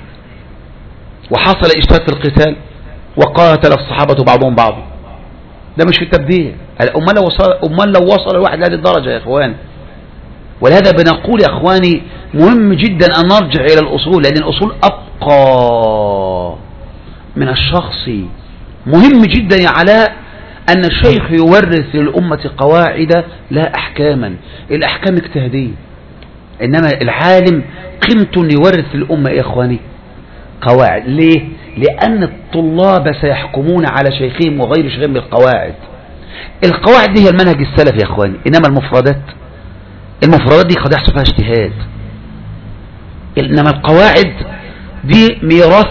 وحصل إجتهاد في القتال وقاتل الصحابة بعضهم بعضا. ده مش في التبديع. أمال لو وصل الواحد لهذه الدرجة يا إخوان. ولهذا بنقول يا إخواني مهم جدا أن نرجع إلى الأصول، لأن الأصول أبقى من الشخص. مهم جدا يا علاء أن الشيخ يورث للأمة قواعد لا أحكاما. الأحكام اجتهادية، إنما العالم قيمته يورث الأمة يا إخواني قواعد. ليه؟ لأن الطلاب سيحكمون على شيخهم وغير شيخهم بالقواعد. القواعد دي هي المنهج السلفي يا إخواني، إنما المفردات دي قد يحصل فيها اجتهاد. إنما القواعد دي ميراث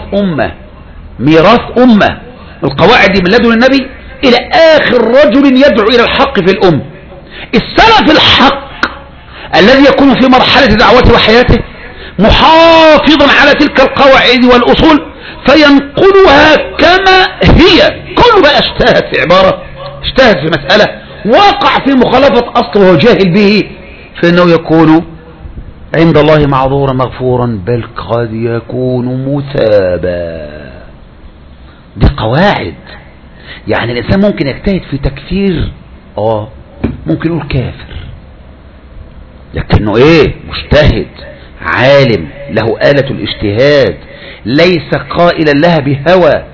أمة. القواعد دي من لدن النبي إلى آخر رجل يدعو إلى الحق في الأمة. السلف الحق الذي يكون في مرحلة دعوته وحياته محافظا على تلك القواعد والأصول فينقلها كما هي. كل ما اجتهد في عبارة، اجتهد في مسألة، وقع في مخالفة أصل وهو جاهل به، فإنه يكون عند الله معذورا مغفورا، بل قد يكون مثابا. دي قواعد. يعني الإنسان ممكن يجتهد في تكفير، ممكن يقول كافر، لكنه مجتهد عالم له آلة الاجتهاد، ليس قائلا لها بهوى،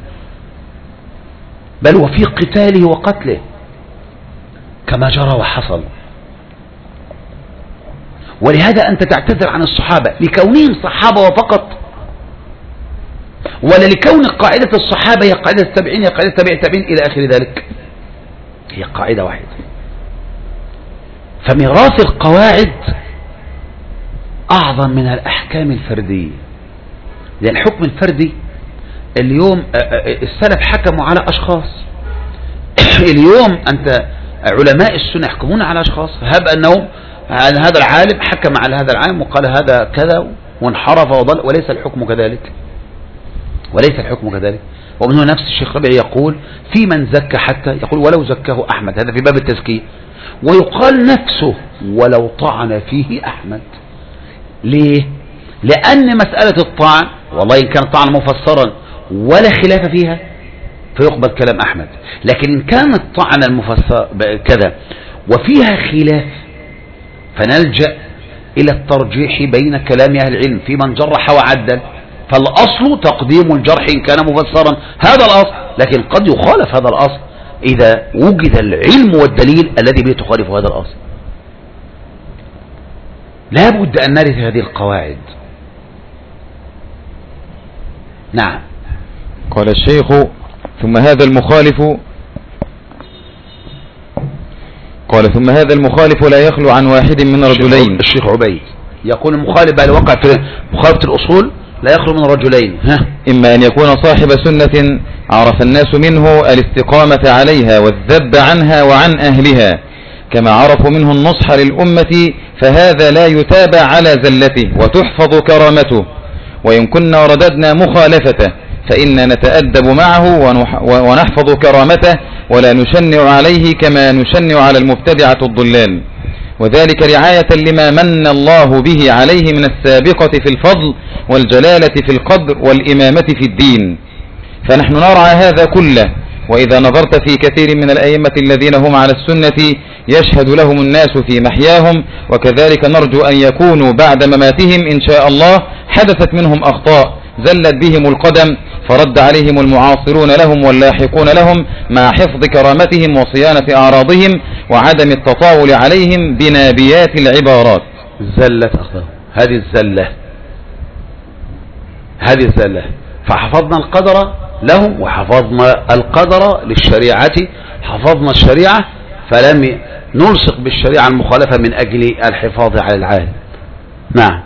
بل وفي قتاله وقتله كما جرى وحصل. ولهذا أنت تعتذر عن الصحابة لكونهم صحابة وفقط، ولا لكون قاعدة الصحابة هي قاعدة التابعين، هي قاعدة تابع التابعين إلى آخر ذلك، هي قاعدة واحدة. فميراث القواعد أعظم من الأحكام الفردية، لأن الحكم الفردي اليوم السلف حكموا على أشخاص، اليوم أنت علماء السنة يحكمون على أشخاص، فهب أنه هذا العالم حكم على هذا العالم وقال هذا كذا وانحرف وضل، وليس الحكم كذلك، ومن هنا نفس الشيخ ربيع يقول في من زكى حتى يقول ولو زكاه أحمد، هذا في باب التزكية، ويقال نفسه ولو طعن فيه أحمد. ليه؟ لأن مسألة الطعن والله إن كان الطعن مفسرا ولا خلاف فيها فيقبل كلام أحمد، لكن إن كان الطعن المفسر كذا وفيها خلاف فنلجأ إلى الترجيح بين كلام أهل العلم في من جرح وعدل، فالأصل تقديم الجرح إن كان مفسرا، هذا الأصل، لكن قد يخالف هذا الأصل إذا وجد العلم والدليل الذي به تخالف هذا الأصل. لا بد أن نرث هذه القواعد. نعم. قال الشيخ ثم هذا المخالف لا يخلو عن واحد من رجلين. الشيخ عبيد يقول المخالف بقى وقع في مخالفة الأصول لا يخلو من رجلين، إما أن يكون صاحب سنة عرف الناس منه الاستقامة عليها والذب عنها وعن أهلها كما عرفوا منه النصح للأمة، فهذا لا يتابع على زلته وتحفظ كرامته، وإن كنا رددنا مخالفته فإننا نتأدب معه ونحفظ كرامته ولا نشنع عليه كما نشنع على المبتدعة الضلال، وذلك رعاية لما من الله به عليه من السابقة في الفضل والجلالة في القدر والإمامة في الدين، فنحن نرعى هذا كله. وإذا نظرت في كثير من الأئمة الذين هم على السنة يشهد لهم الناس في محياهم، وكذلك نرجو أن يكونوا بعد مماتهم إن شاء الله حدثت منهم أخطاء زلت بهم القدم، فرد عليهم المعاصرون لهم واللاحقون لهم مع حفظ كرامتهم وصيانة أعراضهم وعدم التطاول عليهم بنابيات العبارات. زلت أخطاء، هذه الزلة، فحفظنا القدر لهم وحفظنا القدر للشريعة، حفظنا الشريعة فلم نلصق بالشريعة المخالفة من أجل الحفاظ على العالم. نعم.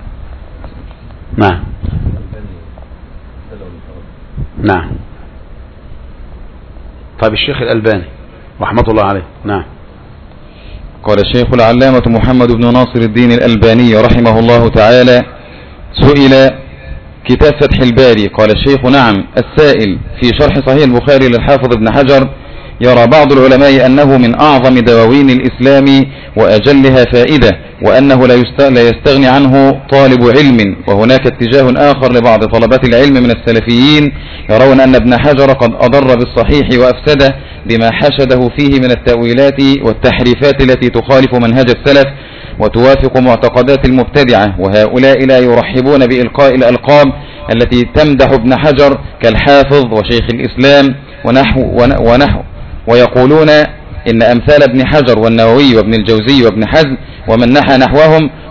طيب الشيخ الألباني رحمة الله عليه. نعم. قال الشيخ العلامة محمد بن ناصر الدين الألباني رحمه الله تعالى سئل كتاب فتح الباري، قال الشيخ نعم. السائل في شرح صحيح البخاري للحافظ ابن حجر يرى بعض العلماء أنه من أعظم دواوين الإسلام وأجلها فائدة، وأنه لا يستغني عنه طالب علم، وهناك اتجاه آخر لبعض طلبة العلم من السلفيين يرون أن ابن حجر قد أضر بالصحيح وأفسده بما حشده فيه من التأويلات والتحريفات التي تخالف منهج السلف وتوافق معتقدات المبتدعة، وهؤلاء لا يرحبون بإلقاء الألقاب التي تمدح ابن حجر كالحافظ وشيخ الإسلام ونحو ويقولون إن أمثال ابن حجر والنووي وابن الجوزي وابن حزم ومن نحى نحوهم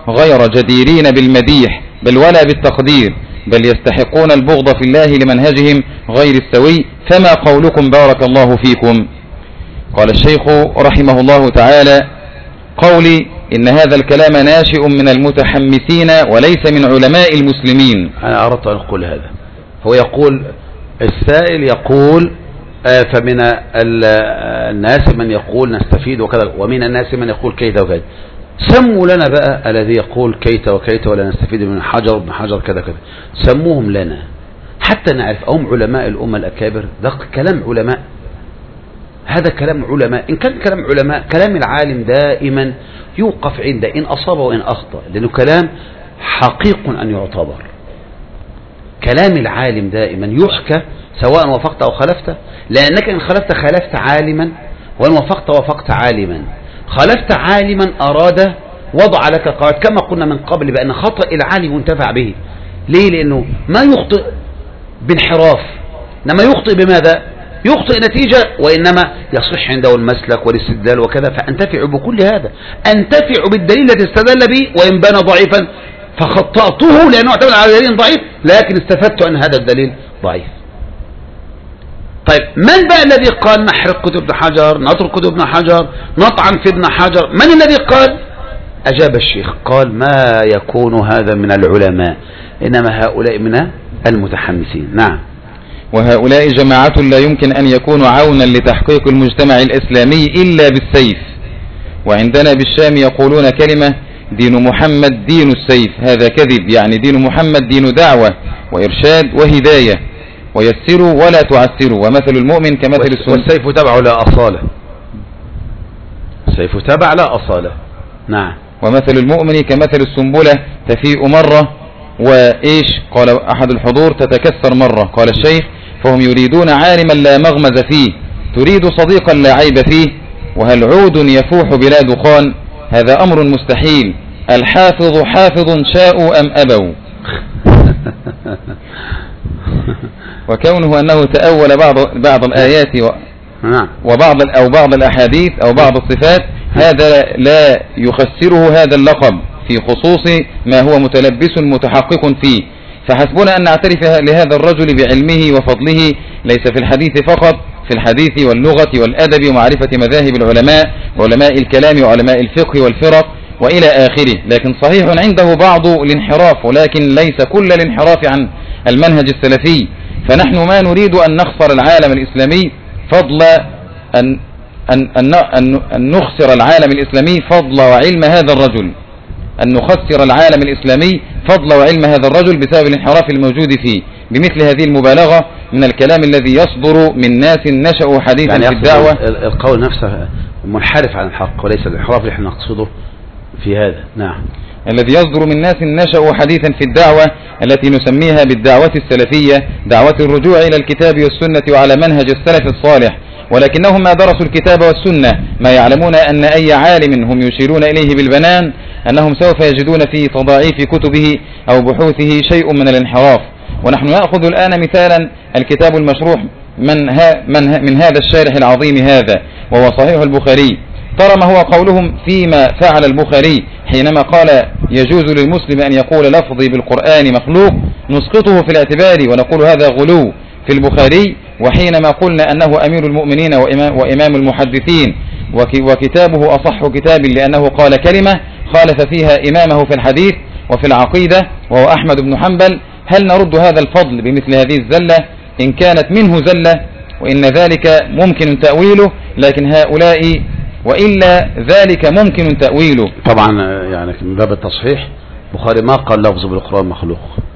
غير جديرين بالمديح بل ولا بالتقدير، بل يستحقون البغض في الله لمنهجهم غير السوي. فما قولكم بارك الله فيكم؟ قال الشيخ رحمه الله تعالى: قولي إن هذا الكلام ناشئ من المتحمسين وليس من علماء المسلمين. أنا أردت أن أقول هذا. هو يقول السائل يقول فمن الناس من يقول نستفيد وكذا، ومن الناس من يقول كيت وكذا. سموا لنا بقى الذي يقول كيت وكيت ولا نستفيد من حجر ابن حجر كذا كذا، سموهم لنا حتى نعرف هم علماء الأمة الأكابر. ده كلام علماء، هذا كلام علماء. إن كان كلام علماء، كلام العالم دائما يوقف عند إن أصاب وإن أخطأ، لأنه كلام حقيق أن يعتبر. كلام العالم دائما يحكى سواء وافقت أو خلفت، لأنك إن خلفت خالفت عالما، وإن وافقت وافقت عالما. خالفت عالما أراد وضع لك قواعد، كما قلنا من قبل بأن خطأ العالم ينتفع به. ليه؟ لأنه ما يخطئ بانحراف، إنما يخطئ بماذا؟ يخطئ نتيجة، وإنما يصح عنده المسلك والاستدلال وكذا. فأنتفع بكل هذا، أنتفع بالدليل الذي استدل به وإن بان ضعيفا فخطأته لأنه اعتمد على دليل ضعيف، لكن استفدت أن هذا الدليل ضعيف. طيب من بقى الذي قال نحرق كتب ابن حجر، نترك كتب ابن حجر، نطعن في ابن حجر؟ من الذي قال؟ أجاب الشيخ قال: ما يكون هذا من العلماء، إنما هؤلاء من المتحمسين. نعم. وهؤلاء جماعة لا يمكن أن يكونوا عونا لتحقيق المجتمع الإسلامي إلا بالسيف. وعندنا بالشام يقولون كلمة: دين محمد دين السيف. هذا كذب، يعني دين محمد دين دعوة وإرشاد وهداية، ويسروا ولا تعسروا، ومثل المؤمن كمثل السنة. والسيف تبع لا أصالة، السيف تبع لا أصالة. نعم. ومثل المؤمن كمثل السنبلة تفيء مرة وإيش؟ قال أحد الحضور: تتكسر مرة. قال الشيخ: فهم يريدون عالما لا مغمز فيه، تريد صديقا لا عيب فيه، وهل عود يفوح بلا دخان؟ هذا أمر مستحيل، الحافظ حافظ شاءوا أم أبوا. وكونه أنه تأول بعض الآيات وبعض الأحاديث أو بعض الصفات، هذا لا يخسره هذا اللقب في خصوص ما هو متلبس متحقق فيه. فحسبنا أن نعترف لهذا الرجل بعلمه وفضله، ليس في الحديث فقط، في الحديث واللغة والأدب ومعرفة مذاهب العلماء وعلماء الكلام وعلماء الفقه والفرق وإلى آخره. لكن صحيح عنده بعض الانحراف، ولكن ليس كل الانحراف عن المنهج السلفي. فنحن ما نريد أن نخسر العالم الإسلامي فضل أن نخسر العالم الإسلامي فضل وعلم هذا الرجل، أن نخسر العالم الإسلامي فضل وعلم هذا الرجل بسبب الانحراف الموجود فيه بمثل هذه المبالغة من الكلام الذي يصدر من ناس نشأوا حديثا يعني في الدعوة. القول نفسه منحرف عن الحق وليس الانحراف اللي احنا نقصده في هذا. نعم. الذي يصدر من ناس نشأوا حديثا في الدعوة التي نسميها بالدعوة السلفية، دعوة الرجوع إلى الكتاب والسنة وعلى منهج السلف الصالح، ولكنهم ما درسوا الكتاب والسنة ما يعلمون أن أي عالم هم يشيرون إليه بالبنان أنهم سوف يجدون في تضاعيف كتبه أو بحوثه شيء من الانحراف. ونحن نأخذ الآن مثالا الكتاب المشروح من هذا الشارح العظيم هذا، وهو صحيح البخاري. ترى ما هو قولهم فيما فعل البخاري حينما قال: يجوز للمسلم أن يقول لفظي بالقرآن مخلوق، نسقطه في الاعتبار ونقول هذا غلو في البخاري. وحينما قلنا أنه أمير المؤمنين وإمام المحدثين وكتابه أصح كتاب لأنه قال كلمة خالف فيها إمامه في الحديث وفي العقيدة وهو أحمد بن حنبل، هل نرد هذا الفضل بمثل هذه الزلة إن كانت منه زلة؟ وإن ذلك ممكن تأويله، لكن هؤلاء وإلا ذلك ممكن تأويله. طبعا يعني من باب التصحيح البخاري ما قال لفظ بالقرآن مخلوق،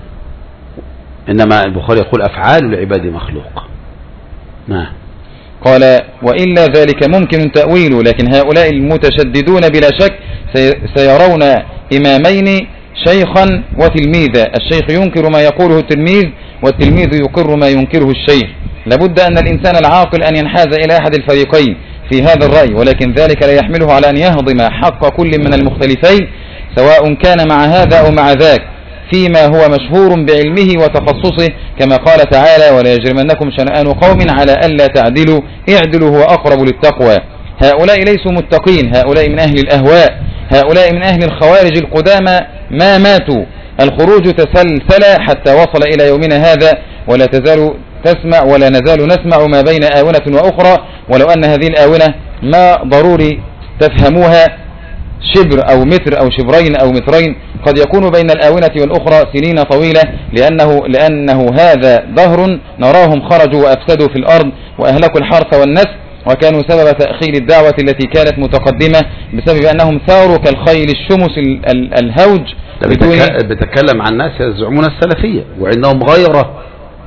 إنما البخاري يقول أفعال العباد مخلوق. نعم. قال: وإلا ذلك ممكن تأويله، لكن هؤلاء المتشددون بلا شك سيرون إمامين شيخا وتلميذا، الشيخ ينكر ما يقوله التلميذ والتلميذ يقر ما ينكره الشيخ. لابد أن الإنسان العاقل أن ينحاز إلى أحد الفريقين في هذا الرأي، ولكن ذلك لا يحمله على أن يهضم حق كل من المختلفين سواء كان مع هذا أو مع ذاك فيما هو مشهور بعلمه وتخصصه، كما قال تعالى: ولا يجرمنكم شنآن قوم على ألا تعدلوا اعدلوا هو أقرب للتقوى. هؤلاء ليسوا متقين، هؤلاء من أهل الأهواء، هؤلاء من أهل الخوارج القدامى ما ماتوا. الخروج تسلسل حتى وصل إلى يومنا هذا، ولا تزال تسمع ولا نزال نسمع ما بين آونة وأخرى. ولو أن هذه الآونة ما ضروري تفهموها شبر أو متر أو شبرين أو مترين، قد يكون بين الآونة والأخرى سنين طويلة، لأنه هذا دهر نراهم خرجوا وأفسدوا في الأرض وأهلكوا الحرث والنسل، وكانوا سبب تأخير الدعوة التي كانت متقدمة بسبب أنهم ثاروا كالخيل الشمس الهوج. بتكلم عن ناس يزعمون السلفية وعندهم غيرة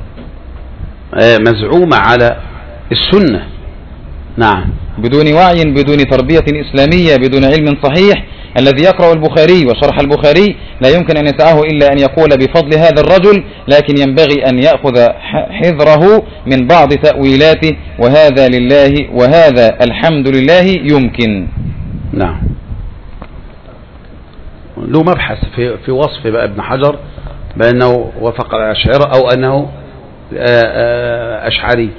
مزعومة على السنة. نعم، بدون وعي، بدون تربية إسلامية، بدون علم صحيح. الذي يقرأ البخاري وشرح البخاري لا يمكن أن يسعه إلا أن يقول بفضل هذا الرجل، لكن ينبغي أن يأخذ حذره من بعض تأويلاته، وهذا لله وهذا الحمد لله يمكن. نعم، له مبحث في وصف بقى ابن حجر بأنه وفق الأشاعرة أو أنه أشعري.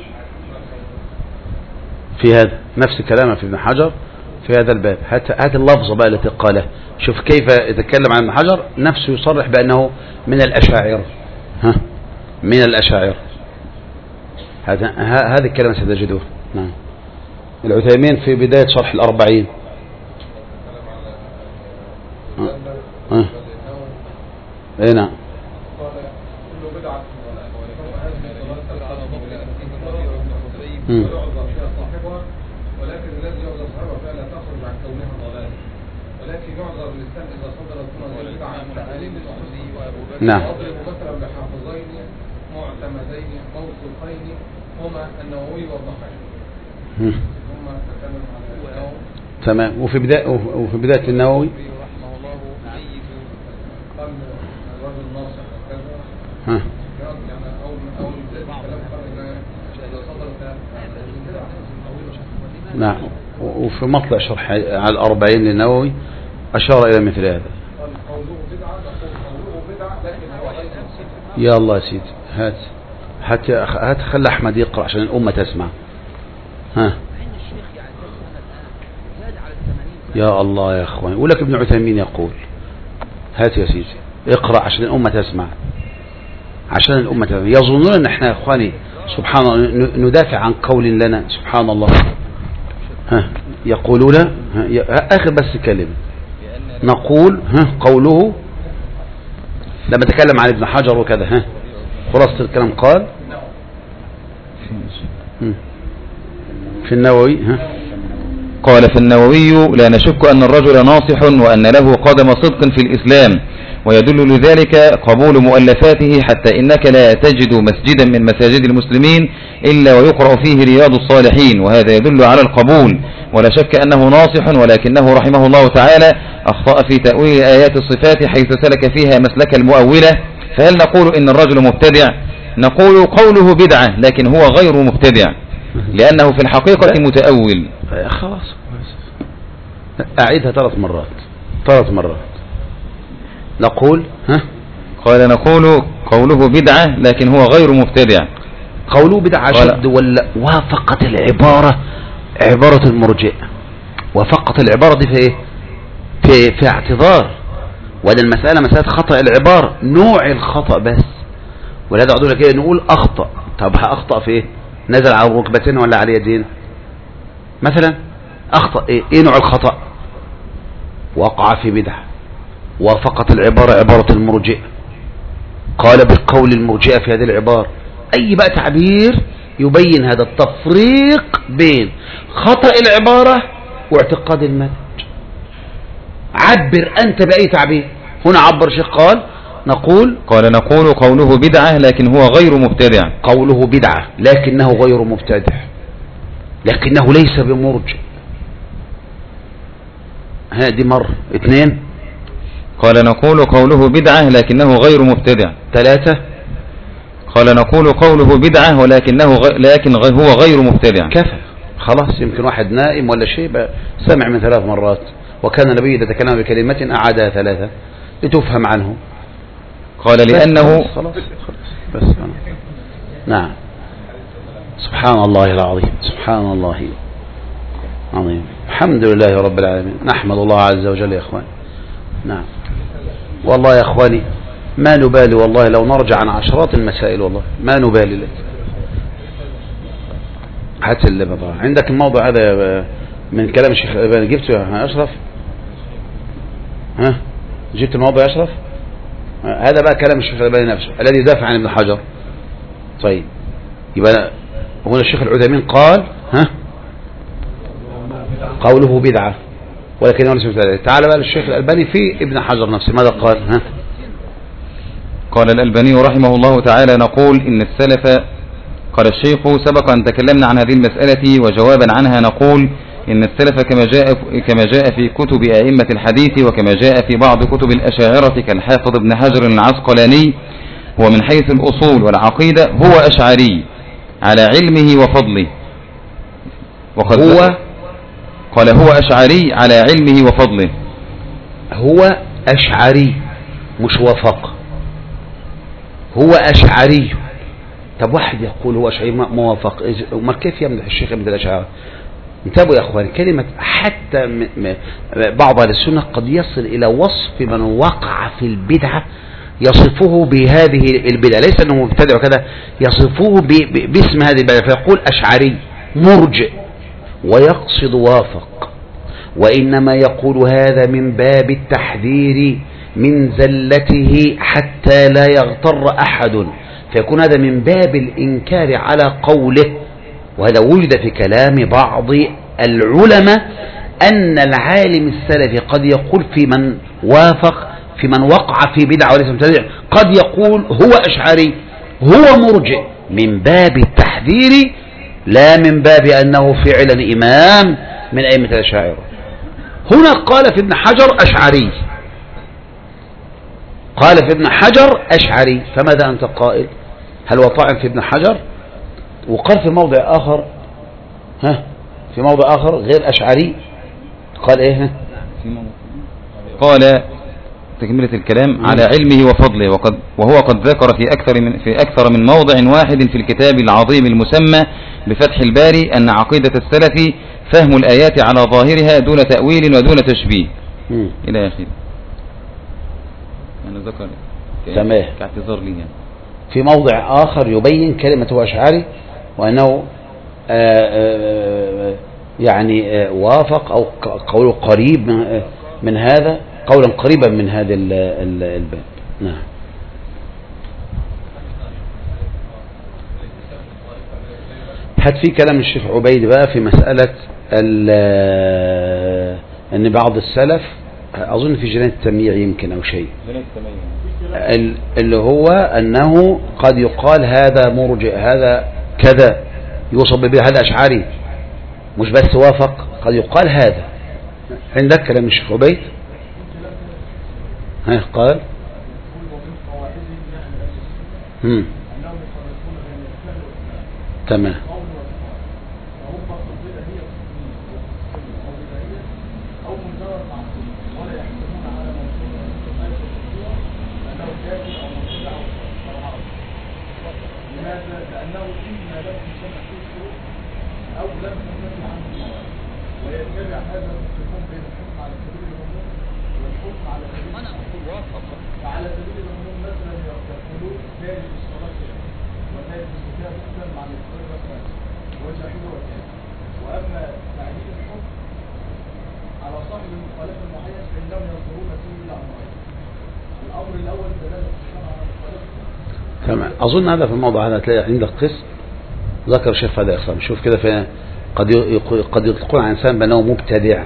في هذا نفس كلامه في ابن حجر في هذا الباب. هات اللفظة بقى التي قاله، شوف كيف يتكلم عن ابن حجر نفسه يصرح بأنه من الأشاعرة. من الأشاعرة. هذه الكلمة ستجدوه. نعم. العثيمين في بداية شرح الأربعين. اي نعم. ولكن الذي يعذر صاحبها فلا تخرج عن كونها ضلالا، ولكن يعذر الانسان اذا صدرت منه البدعه عن تعاليم الاصول. نعم. واضرب مثلا بحافظين معتمدين موثوقين هما النووي وابن حجر. ثم تكلم على النووي. تمام. وفي بداية النووي رحمه الله قال الرجل ناصح وكذا. يعني اول بداية الكلام قال اذا صدرت نعم. وفي مطلع شرح على الأربعين للنووي أشار إلى مثل هذا. يا الله يا سيدي، هات خلي أحمد يقرأ عشان الأمة تسمع. يا الله يا أخواني، يقول لك ابن عثيمين يقول. هات يا سيدي اقرأ عشان الأمة تسمع، عشان الأمة تسمع. يظنون أن احنا يا أخواني سبحان الله ندافع عن قول لنا. سبحان الله. يقولون آخر بس كلمة نقول قوله لما تكلم عن ابن حجر وكذا. خلاصة الكلام قال في النووي. قال في النووي: لا نشك أن الرجل ناصح وأن له قدم صدق في الإسلام، ويدل لذلك قبول مؤلفاته، حتى إنك لا تجد مسجدا من مساجد المسلمين إلا ويقرأ فيه رياض الصالحين، وهذا يدل على القبول. ولا شك أنه ناصح، ولكنه رحمه الله تعالى أخطأ في تأويل آيات الصفات حيث سلك فيها مسلك المؤولة. فهل نقول إن الرجل مبتدع؟ نقول قوله بدعة، لكن هو غير مبتدع، لأنه في الحقيقة متأول. خلاص أعيدها 3 مرات. نقول قال نقول قوله بدعة لكن هو غير مبتدع. قوله بدعة شد ولا وافقت العبارة عبارة المرجئ. وافقت العبارة دي في ايه؟ في اعتذار. وهذه المسألة مسألة خطأ العبارة، نوع الخطأ بس. ولهذا أقول لك ايه؟ نقول أخطأ. طب أخطأ في ايه؟ نزل على الركبتين ولا على اليدين مثلا؟ أخطأ ايه نوع الخطأ؟ وقع في بدعة. وافقت العبارة عبارة المرجئ، قال بقول المرجئة في هذه العبارة. أي بقى تعبير يبين هذا التفريق بين خطأ العبارة واعتقاد المنهج. عبر أنت بأي تعبير. هنا عبر شيخ قال نقول قوله بدعة لكن هو غير مبتدع. قوله بدعة لكنه غير مبتدع، لكنه ليس بمرجئ. هذه مرة. 2 قال نقول قوله بدعة لكنه غير مبتدع. 3 قال نقول قوله بدعة لكن هو غير مبتدع. كفى خلاص. يمكن واحد نائم ولا شيء سمع من 3 مرات، وكان النبي إذا تكلم بكلمة أعادها 3 لتفهم عنه. قال لأنه خلاص. بس نعم. سبحان الله العظيم. سبحان الله. عظيم. الحمد لله رب العالمين، نحمد الله عز وجل يا إخواني. نعم والله يا إخواني ما نبالي والله، لو نرجع عن عشرات المسائل والله ما نبالي لك. حتى اللي بقى عندك الموضوع هذا من كلام الشيخ الألباني جبته يا أشرف؟ ها جبت الموضوع يا أشرف؟ هذا بقى كلام الشيخ الألباني نفسه الذي دافع عن ابن حجر. طيب يبقى هنا الشيخ العثيمين قال ها قوله بدعة ولكنه ليس مثلا. تعال بقى للشيخ الألباني في ابن حجر نفسه ماذا قال؟ ها قال الألباني رحمه الله تعالى: نقول إن السلف، قال الشيخ: سبق أن تكلمنا عن هذه المسألة، وجوابا عنها نقول إن السلف كما جاء في كتب أئمة الحديث وكما جاء في بعض كتب الأشاعرة كالحافظ ابن حجر العسقلاني، هو من حيث الأصول والعقيدة هو أشعري على علمه وفضله. وقد قال هو أشعري على علمه وفضله. هو أشعري مش وفق، هو أشعري. طب واحد يقول هو أشعري موافق، ما كيف يمدح الشيخ ابن الأشعري؟ انتبهوا يا أخواني، كلمة حتى بعض أهل السنة قد يصل إلى وصف من وقع في البدعة، يصفه بهذه البدعة، ليس أنه مبتدع وكذا، يصفه باسم هذه البدعة، فيقول أشعري مرجئ ويقصد وافق، وإنما يقول هذا من باب التحذير من زلته حتى لا يغتر أحد، فيكون هذا من باب الإنكار على قوله. وهذا وجد في كلام بعض العلماء أن العالم السلفي قد يقول في من وافق، في من وقع في بدعة وليس مبتدع، قد يقول هو أشعري هو مرجئ من باب التحذير لا من باب أنه فعلا إمام من أئمة الأشاعرة. هنا قال في ابن حجر أشعري، قال في ابن حجر أشعري، فماذا أنت قائل؟ هل وطعن في ابن حجر؟ وقال في موضع آخر في موضع آخر غير أشعري قال إيه؟ قال تكملة الكلام على علمه وفضله، وهو قد ذكر في أكثر من موضع واحد في الكتاب العظيم المسمى بفتح الباري أن عقيدة السلف فهم الآيات على ظاهرها دون تأويل ودون تشبيه إلى آخره. أنا ذكر كاعتذار لي يعني. في موضع آخر يبين كلمة أشعري وأنه يعني وافق أو قول قريب من هذا، قولا قريبا من هذا الباب. نعم. حد في كلام الشيخ عبيد بقى في مسألة أن بعض السلف أظن في جناية التمييع يمكن أو شيء، اللي هو أنه قد يقال هذا مرجئ هذا كذا يوصف به هذا أشعري، مش بس وافق، قد يقال هذا. عندك كلام الشيخ عبيد؟ قال تمام. أظن هذا في الموضوع هذا تلاقي عندك قسم ذكر شيخ هذا إخوان. شوف كده في قد يطلقون عن إنسان بأنه مبتدع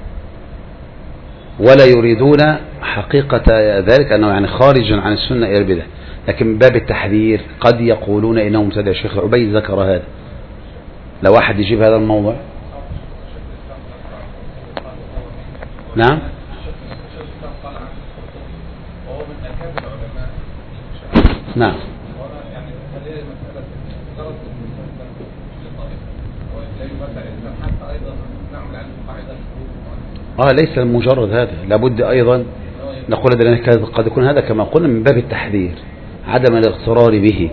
ولا يريدون حقيقة ذلك أنه يعني خارج عن السنة إلى البدع، لكن من باب التحذير قد يقولون إنه مبتدع. الشيخ عبيد ذكر هذا. لو واحد يجيب هذا الموضوع. نعم. نعم. ليس مجرد هذا، لابد أيضا نقول قد يكون هذا كما قلنا من باب التحذير عدم الاغترار به.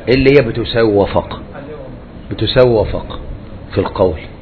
اللي هي بتساوي وفق، بتساوي وفق في القول.